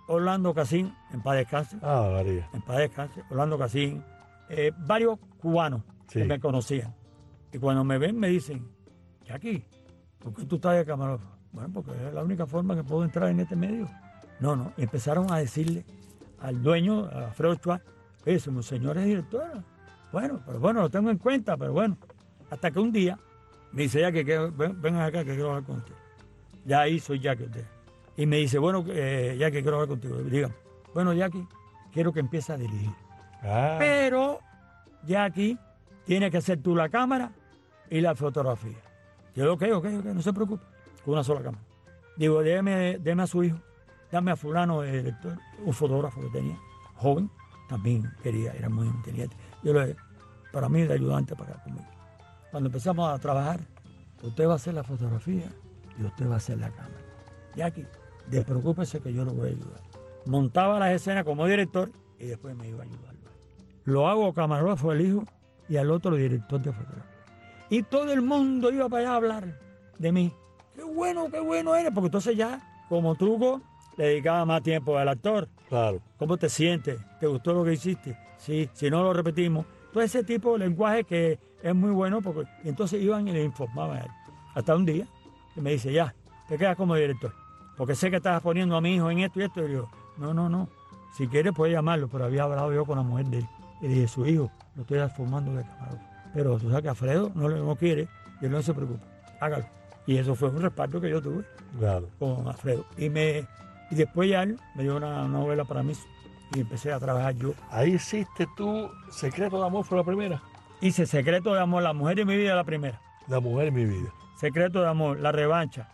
Orlando Casín, en paz descanse, Ah, María. en paz descanse, Orlando Casín, varios cubanos Sí. que me conocían. Y cuando me ven me dicen, Jackie, ¿por qué tú estás de camarógrafo? Bueno, porque es la única forma que puedo entrar en este medio. No, y empezaron a decirle al dueño, a Alfredo Schwartz, ese señor es director. Bueno, pero bueno, lo tengo en cuenta, pero bueno. Hasta que un día me dice, Jackie, vengan acá que quiero hablar con usted. Ya ahí soy Jackie usted. Y me dice, bueno, Jackie, quiero hablar contigo. Dígame, bueno, Jackie, quiero que empieces a dirigir. Ah, Pero, Jackie, tienes que hacer tú la cámara y la fotografía. Yo, ok, no se preocupe, con una sola cámara. Digo, déme a su hijo, dame a fulano, el director, un fotógrafo que tenía, joven, también quería, era muy inteligente. Yo le dije, para mí de ayudante para acá conmigo. Cuando empezamos a trabajar, usted va a hacer la fotografía y usted va a hacer la cámara. Jackie, despreocúpese que yo lo voy a ayudar. Montaba las escenas como director y después me iba a ayudar. Lo hago camarógrafo el hijo y al otro director de fotografía. Y todo el mundo iba para allá a hablar de mí. Qué bueno eres, porque entonces ya, como truco, le dedicaba más tiempo al actor. claro. ¿Cómo te sientes? ¿Te gustó lo que hiciste? Sí, si no lo repetimos. Todo ese tipo de lenguaje que es muy bueno, porque y entonces iban y le informaban a él. Hasta un día que me dice, ya, te quedas como director, porque sé que estabas poniendo a mi hijo en esto y esto. Y yo, no, si quieres puedes llamarlo, pero había hablado yo con la mujer de él. Y le dije, su hijo, lo estoy formando de camarógrafo. Pero tú sabes que Alfredo no quiere y él no se preocupa, hágalo. Y eso fue un respaldo que yo tuve Claro. con Alfredo. Y después ya él me dio una novela para mí y empecé a trabajar yo. Ahí hiciste tú Secreto de Amor, fue la primera. Hice Secreto de Amor, La Mujer de mi vida, la primera. La mujer en mi vida. Secreto de Amor, La Revancha.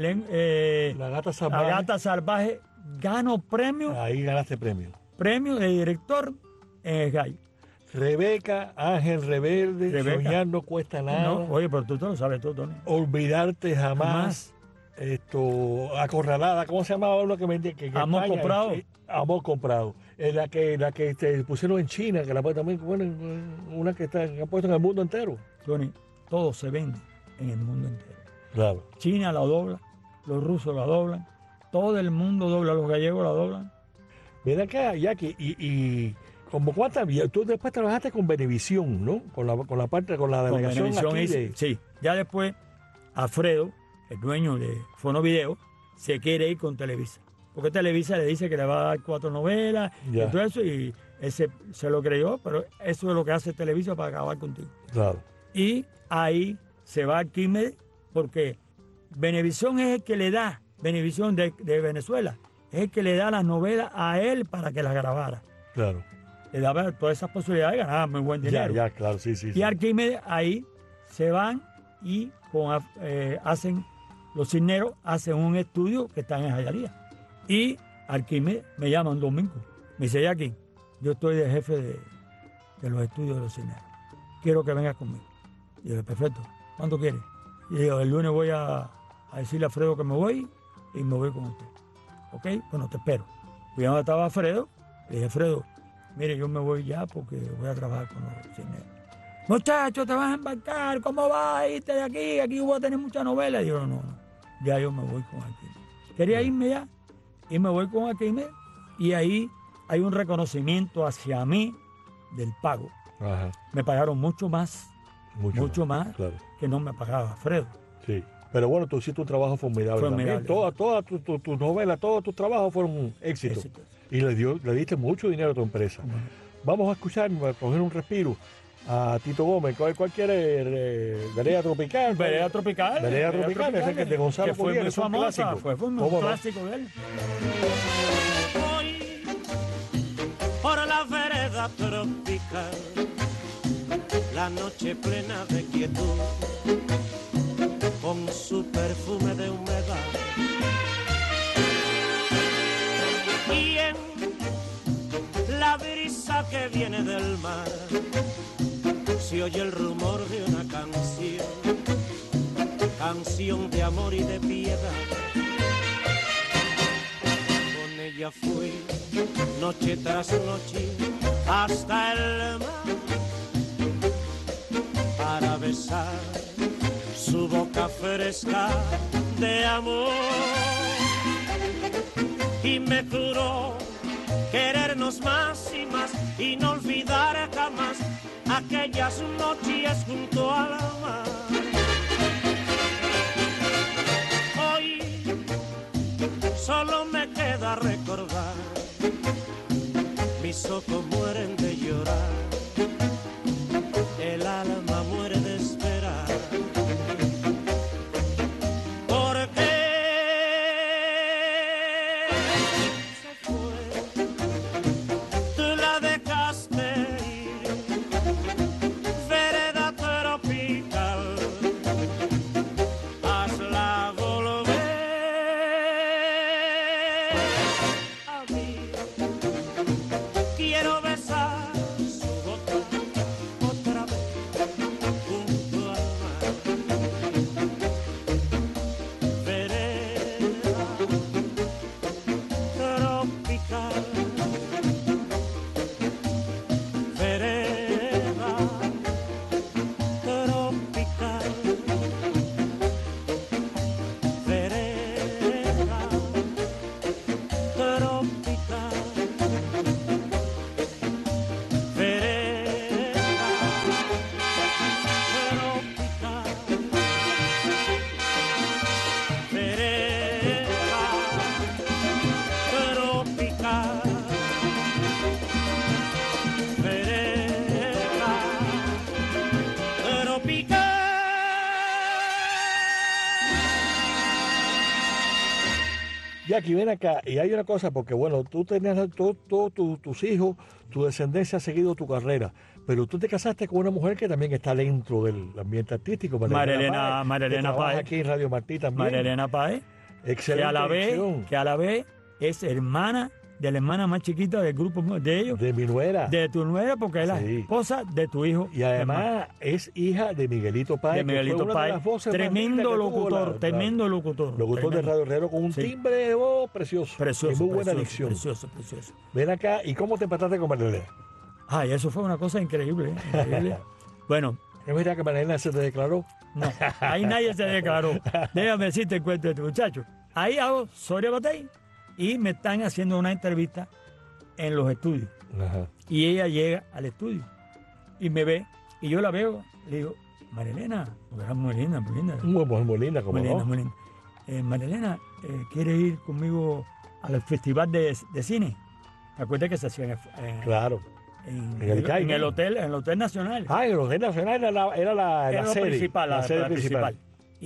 La gata La salvaje. Gata Salvaje, gano premio Ahí ganaste premio. de director en el Gallo. Rebeca, Ángel Rebelde, Rebeca. Soñar no cuesta nada. No, oye, pero tú te lo sabes todo, Tony. Olvidarte jamás. Jamás. Acorralada, ¿cómo se llamaba uno que vendía? Que Amor España, Comprado. Amor comprado. La que te pusieron en China, que la también, bueno, una que han puesto en el mundo entero. Tony, todo se vende en el mundo entero. Claro. China la dobla, los rusos la doblan, todo el mundo dobla, los gallegos la doblan. Ven acá, Jackie, y como cuántas, tú después trabajaste con Venevisión, ¿no? Con la delegación Venevisión aquí hice, sí. Ya después, Alfredo, el dueño de Fonovideo, se quiere ir con Televisa. Porque Televisa le dice que le va a dar 4 novelas Ya. y todo eso, y ese se lo creyó, pero eso es lo que hace Televisa para acabar contigo. Claro. Y ahí se va Arquímedes, porque Venevisión es el que le da, Venevisión de Venezuela, es el que le da las novelas a él para que las grabara. Claro. Le daba todas esas posibilidades de ganar muy buen dinero. Ya, claro, sí. Y Arquímedes ahí se van y hacen, los Cisneros hacen un estudio que está en Jayalía. Y Arquímedes me llama un domingo. Me dice, Jackie, yo estoy de jefe de los estudios de los Cisneros. Quiero que vengas conmigo. Y yo, perfecto. ¿Cuándo quieres? Y digo, el lunes voy a decirle a Alfredo que me voy y me voy con usted. ¿Ok? Bueno, te espero. Fui a donde estaba Alfredo. Le dije, Alfredo, mire, yo me voy ya porque voy a trabajar con los Cisneros. Muchacho, te vas a embarcar, ¿cómo vas a irte de aquí? Aquí voy a tener muchas novelas. Y yo, no, ya yo me voy con Arquímedes. Quería irme ya y me voy con Arquímedes y ahí hay un reconocimiento hacia mí del pago. Ajá. Me pagaron mucho más Claro. que no me pagaba Alfredo. Sí. Pero bueno, tú hiciste un trabajo formidable. Formidable. También. Todas tus novelas, todos tus trabajos fueron éxitos. Éxito. Y le diste mucho dinero a tu empresa. Bueno. Vamos a escuchar, a coger un respiro a Tito Gómez. ¿Cuál quiere? Vereda Tropical. Vereda Tropical. Vereda Tropical, ese que es de Gonzalo que fue Curiel, muy es un famosa, clásico. fue un ¿Cómo no? clásico de él. Voy por la vereda tropical, la noche plena de quietud, con su perfume de humedad. Y en la brisa que viene del mar, se oye el rumor de una canción de amor y de piedad. Con ella fui noche tras noche hasta el mar para besar su boca fresca de amor. Y y me juró querernos más y más y no olvidar jamás aquellas noches junto a la mar. Hoy solo me queda recordar, mis ojos mueren de llorar, el alma muere de esperar. Porque se fue, tú la dejaste ir, vereda tropical, hazla volver a mí. Quiero besar su boca otra vez junto al mar. Vereda tropical, vereda tropical, vereda tropical. Jackie, ven acá, y hay una cosa, porque bueno, tú tenías todos tus hijos, tu descendencia ha seguido tu carrera, pero tú te casaste con una mujer que también está dentro del ambiente artístico, María Elena que trabaja Páez. aquí en Radio Martí también. María Elena Páez, Excelente que a la vez es hermana de la hermana más chiquita del grupo de ellos, de mi nuera. de tu nuera, porque es la Sí. esposa de tu hijo. Y además es hija de Miguelito Páez, de Miguelito que fue una de Páez, las voces más lindas tremendo que tuvo locutor, la- tremendo locutor. locutor de tremendo. Radio Herrero con un Sí. timbre de voz precioso. Precioso, y muy buena precioso, dicción. Precioso, precioso. Ven acá, ¿y cómo te empataste con Marilena? Ay, eso fue una cosa increíble, increíble. Bueno, Es verdad que Marilena se te declaró. no, ahí nadie se declaró. Déjame decirte el cuento de este muchacho. Ahí hago Soria Batey y me están haciendo una entrevista en los estudios. Ajá. Y ella llega al estudio y me ve y yo la veo. Le digo, Marilena, porque era muy linda, muy linda. Muy linda, como Muy linda, no. muy linda. Marilena, ¿quieres ir conmigo al festival de cine? Me acuerdo que se hacía Claro. en En el CAI, en el ¿no? Hotel Nacional. Ah, en el Hotel Nacional era la Era lo sede. principal, la sede la principal.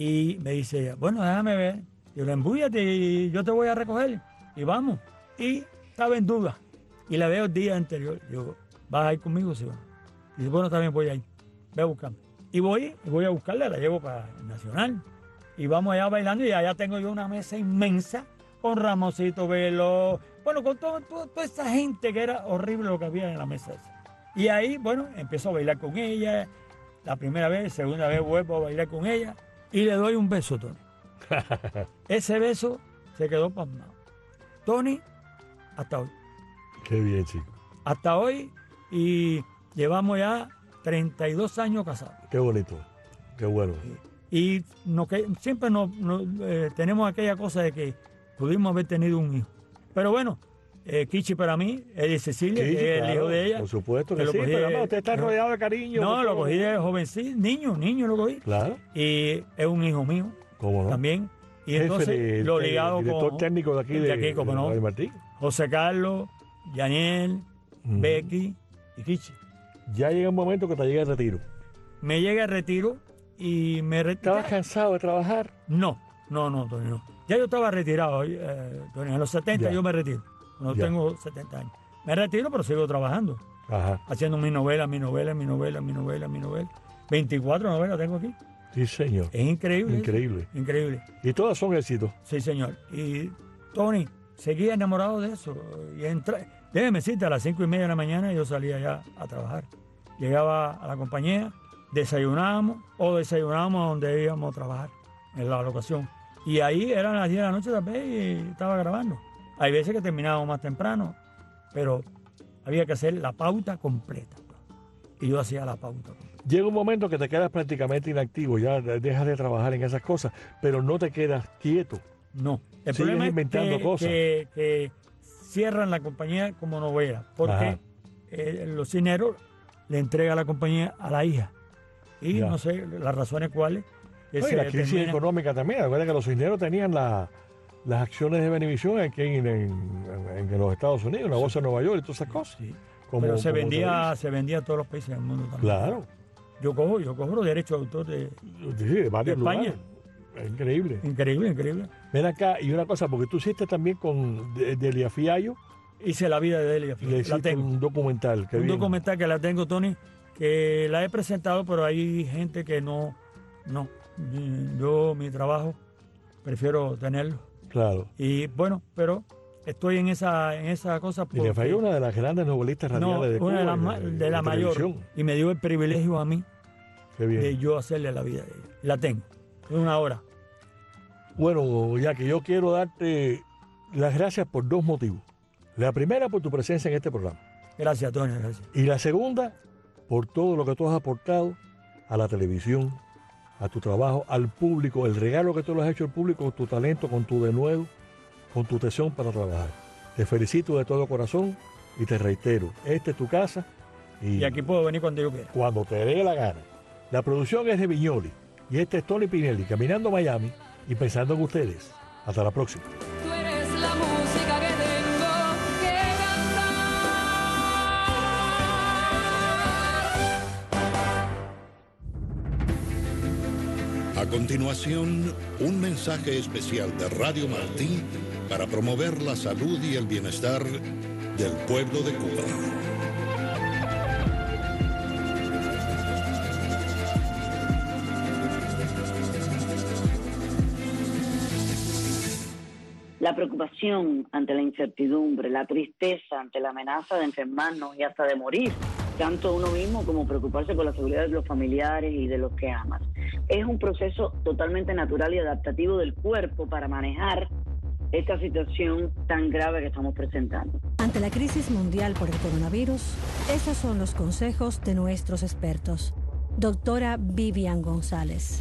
Y me dice ella, bueno, déjame ver. Yo le embúyate y yo te voy a recoger. Y vamos. Y estaba en duda. Y la veo el día anterior. Yo, ¿vas a ir conmigo? Sí, bueno. Y dice, bueno, también voy a ir. Ve a buscarme. Y voy a buscarla, la llevo para el Nacional. Y vamos allá bailando y allá tengo yo una mesa inmensa con Ramosito Velo. Bueno, con toda esa gente que era horrible lo que había en la mesa esa. Y ahí, bueno, empiezo a bailar con ella. La primera vez, segunda vez vuelvo a bailar con ella. Y le doy un beso, Tony. Ese beso se quedó pasmado. Tony, hasta hoy. Qué bien, chico. Hasta hoy y llevamos ya 32 años casados. Qué bonito. Qué bueno. Y siempre tenemos aquella cosa de que pudimos haber tenido un hijo. Pero bueno, Kichi para mí, él y Cecilia, Sí, que es el claro, hijo de ella. Por supuesto que lo sí, cogí pero de- además usted está rodeado de cariño. No, por lo todo. cogí de jovencito, niño lo cogí. Claro, Y es un hijo mío cómo no. también. Y Jefe entonces lo ligado director con técnico de aquí de cómo no. Radio Martí. José Carlos, Yaniel, Ujú. Becky y Kichi. Ya llega un momento que te llega el retiro. Me llega el retiro y me ¿Estabas retiro. cansado de trabajar? No, Tony, no. Ya yo estaba retirado, Tony. En los 70 Ya. yo me retiro. No Ya. tengo 70 años. Me retiro, pero sigo trabajando. Ajá. Haciendo mi novela. 24 novelas tengo aquí. Sí, señor. Es increíble. Increíble. Increíble. Y todas son éxitos. Sí, señor. Y Tony, seguía enamorado de eso. Y déjeme decirte, a las 5:30 de la mañana yo salía ya a trabajar. Llegaba a la compañía, desayunábamos donde íbamos a trabajar, en la locación. Y ahí eran las 10 de la noche también y estaba grabando. Hay veces que terminábamos más temprano, pero había que hacer la pauta completa. Y yo hacía la pauta completa. Llega un momento que te quedas prácticamente inactivo, ya dejas de trabajar en esas cosas, pero no te quedas quieto. No. El Sigues problema es inventando cosas. que cierran la compañía como novela, porque Ajá. los cineros le entregan la compañía a la hija. Y Ya. no sé las razones cuales. que No, y se la crisis determina. económica también. Recuerda que los cisneros tenían las acciones de Venevisión aquí en los Estados Unidos, en la bolsa de Nueva York y todas esas cosas. Sí. Como- Pero se como vendía, dice. se vendía a todos los países del mundo también. Claro. Yo cobro derechos de autor de Sí, de varios De España. lugares. Es increíble. increíble, increíble. Ven acá, y una cosa, porque tú hiciste también con Delia Fiallo, Hice la vida de Delia. le La hiciste tengo. un documental. Que Un documental que la tengo, Tony, que la he presentado, pero hay gente que no. Yo, mi trabajo, prefiero tenerlo. Claro. Y bueno, pero estoy en esa cosa. Delia Fiallo es porque- una de las grandes novelistas no, radiales de Cuba. una de las y de la mayor. televisión. Y me dio el privilegio a mí Qué bien. de yo hacerle la vida de ella. La tengo. Es una hora. Bueno, ya que yo quiero darte las gracias por dos motivos. La primera, por tu presencia en este programa. Gracias, Tony, gracias. Y la segunda, por todo lo que tú has aportado a la televisión, a tu trabajo, al público, el regalo que tú le has hecho al público con tu talento, con tu denuedo, con tu tesón para trabajar. Te felicito de todo corazón y te reitero, esta es tu casa Y aquí puedo venir cuando yo quiera. cuando te dé la gana. La producción es de Viñoli y este es Tony Pinelli caminando Miami y pensando en ustedes. Hasta la próxima. Tú eres la música que tengo que cantar. A continuación, un mensaje especial de Radio Martí para promover la salud y el bienestar del pueblo de Cuba. La preocupación ante la incertidumbre, la tristeza ante la amenaza de enfermarnos y hasta de morir, tanto uno mismo como preocuparse por la seguridad de los familiares y de los que amas. Es un proceso totalmente natural y adaptativo del cuerpo para manejar esta situación tan grave que estamos presentando. Ante la crisis mundial por el coronavirus, esos son los consejos de nuestros expertos. Doctora Vivian González.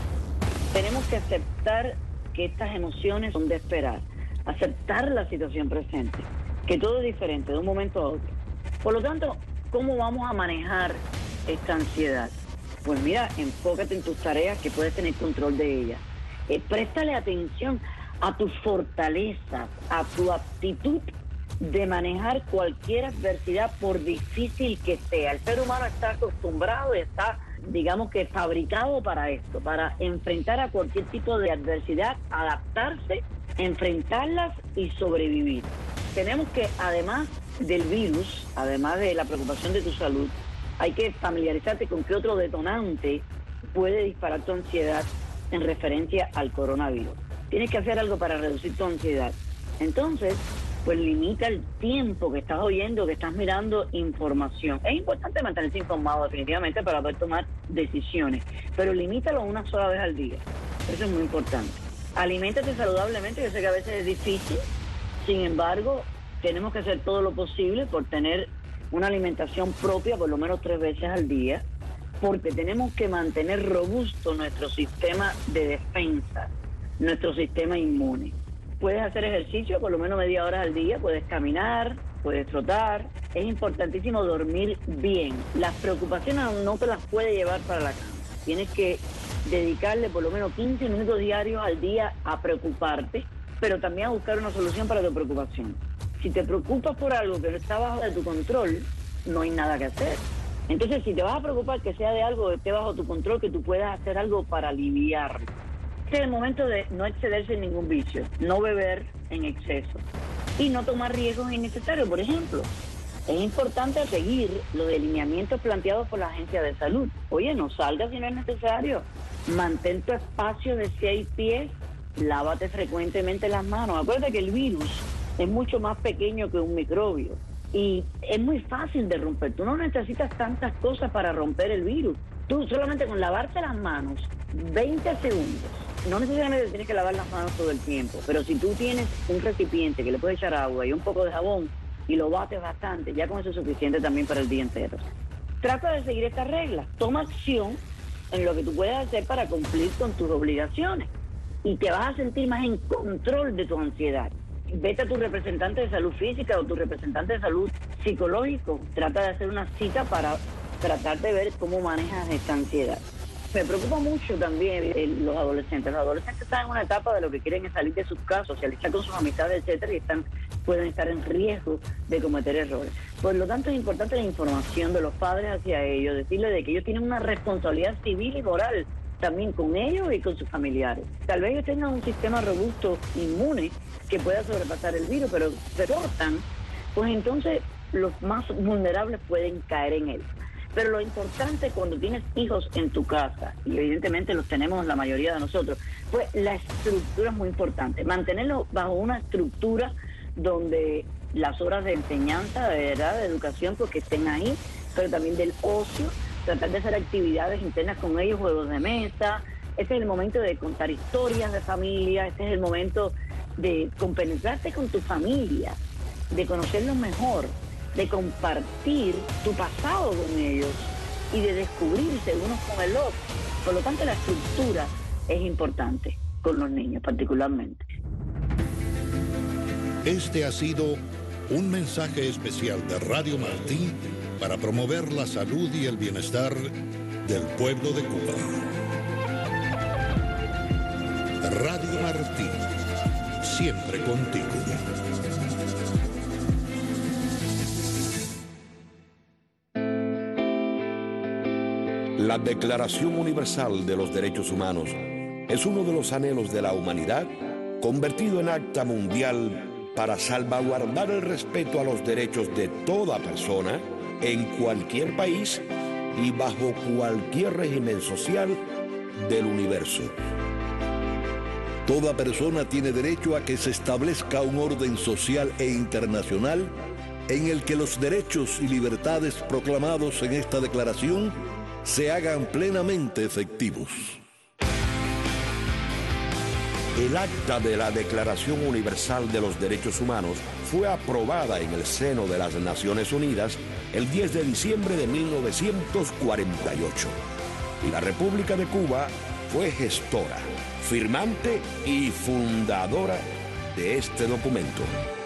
Tenemos que aceptar que estas emociones son de esperar, aceptar la situación presente, que todo es diferente de un momento a otro. Por lo tanto, ¿cómo vamos a manejar esta ansiedad? Pues mira, enfócate en tus tareas que puedes tener control de ellas. Préstale atención a tus fortalezas, a tu aptitud de manejar cualquier adversidad por difícil que sea. El ser humano está acostumbrado y está, digamos que fabricado para esto, para enfrentar a cualquier tipo de adversidad, adaptarse, enfrentarlas y sobrevivir. Tenemos que, además del virus, además de la preocupación de tu salud, hay que familiarizarte con qué otro detonante puede disparar tu ansiedad en referencia al coronavirus. Tienes que hacer algo para reducir tu ansiedad. Entonces, pues limita el tiempo que estás oyendo, que estás mirando información. Es importante mantenerse informado definitivamente para poder tomar decisiones, pero limítalo una sola vez al día. Eso es muy importante. Aliméntate saludablemente, yo sé que a veces es difícil, sin embargo, tenemos que hacer todo lo posible por tener una alimentación propia por lo menos 3 veces al día, porque tenemos que mantener robusto nuestro sistema de defensa, nuestro sistema inmune. Puedes hacer ejercicio por lo menos media hora al día, puedes caminar, puedes trotar. Es importantísimo dormir bien. Las preocupaciones no te las puedes llevar para la cama. Tienes que dedicarle por lo menos 15 minutos diarios al día a preocuparte, pero también a buscar una solución para tu preocupación. Si te preocupas por algo que no está bajo de tu control, no hay nada que hacer. Entonces, si te vas a preocupar, que sea de algo que esté bajo tu control, que tú puedas hacer algo para aliviarlo. Este es el momento de no excederse en ningún vicio, no beber en exceso y no tomar riesgos innecesarios. Por ejemplo, es importante seguir los lineamientos planteados por la Agencia de Salud. Oye, no salgas si no es necesario. Mantén tu espacio de 6 pies, lávate frecuentemente las manos. Acuérdate que el virus es mucho más pequeño que un microbio y es muy fácil de romper. Tú no necesitas tantas cosas para romper el virus. Tú solamente con lavarte las manos 20 segundos. No necesariamente tienes que lavar las manos todo el tiempo, pero si tú tienes un recipiente que le puedes echar agua y un poco de jabón y lo bates bastante, ya con eso es suficiente también para el día entero. Trata de seguir estas reglas. Toma acción en lo que tú puedes hacer para cumplir con tus obligaciones. y te vas a sentir más en control de tu ansiedad. Vete a tu representante de salud física o tu representante de salud psicológico. Trata de hacer una cita para tratar de ver cómo manejas esta ansiedad. Me preocupa mucho también los adolescentes. Los adolescentes están en una etapa de lo que quieren es salir de sus casas, socializar con sus amistades, etcétera, y pueden estar en riesgo de cometer errores. Por lo tanto, es importante la información de los padres hacia ellos, decirles de que ellos tienen una responsabilidad civil y moral también con ellos y con sus familiares. Tal vez ellos tengan un sistema robusto, inmune, que pueda sobrepasar el virus, pero se cortan, pues entonces los más vulnerables pueden caer en él. Pero lo importante cuando tienes hijos en tu casa, y evidentemente los tenemos la mayoría de nosotros, pues la estructura es muy importante. Mantenerlos bajo una estructura donde las horas de enseñanza, de verdad, de educación, pues que estén ahí, pero también del ocio, tratar de hacer actividades internas con ellos, juegos de mesa. Este es el momento de contar historias de familia, este es el momento de compenetrarte con tu familia, de conocerlos mejor, de compartir tu pasado con ellos y de descubrirse unos con el otro. Por lo tanto, la estructura es importante con los niños particularmente. Este ha sido un mensaje especial de Radio Martí para promover la salud y el bienestar del pueblo de Cuba. Radio Martí, siempre contigo. La Declaración Universal de los Derechos Humanos es uno de los anhelos de la humanidad convertido en acta mundial para salvaguardar el respeto a los derechos de toda persona en cualquier país y bajo cualquier régimen social del universo. Toda persona tiene derecho a que se establezca un orden social e internacional en el que los derechos y libertades proclamados en esta declaración se hagan plenamente efectivos. El acta de la Declaración Universal de los Derechos Humanos fue aprobada en el seno de las Naciones Unidas el 10 de diciembre de 1948. Y la República de Cuba fue gestora, firmante y fundadora de este documento.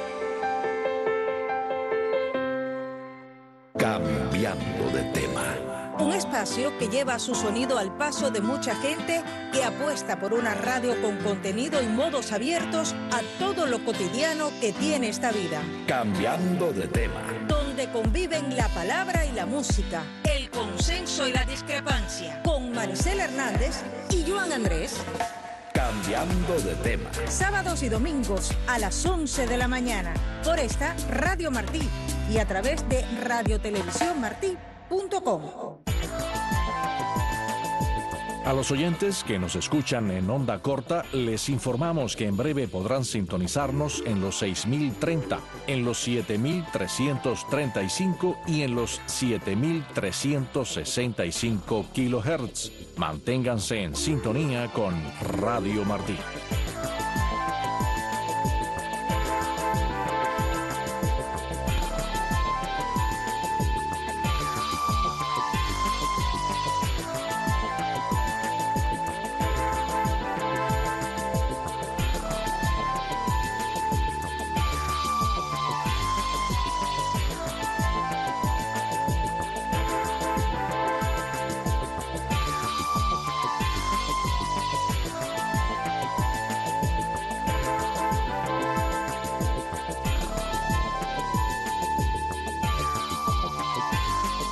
Cambiando de tema. Un espacio que lleva su sonido al paso de mucha gente que apuesta por una radio con contenido y modos abiertos a todo lo cotidiano que tiene esta vida. Cambiando de tema. Donde conviven la palabra y la música, el consenso y la discrepancia. Con Maricela Hernández y Joan Andrés. Cambiando de tema. Sábados y domingos a las 11 de la mañana. Por esta Radio Martí y a través de radiotelevisiónmartí.com. A los oyentes que nos escuchan en onda corta, les informamos que en breve podrán sintonizarnos en los 6030, en los 7335 y en los 7365 kHz. Manténganse en sintonía con Radio Martí.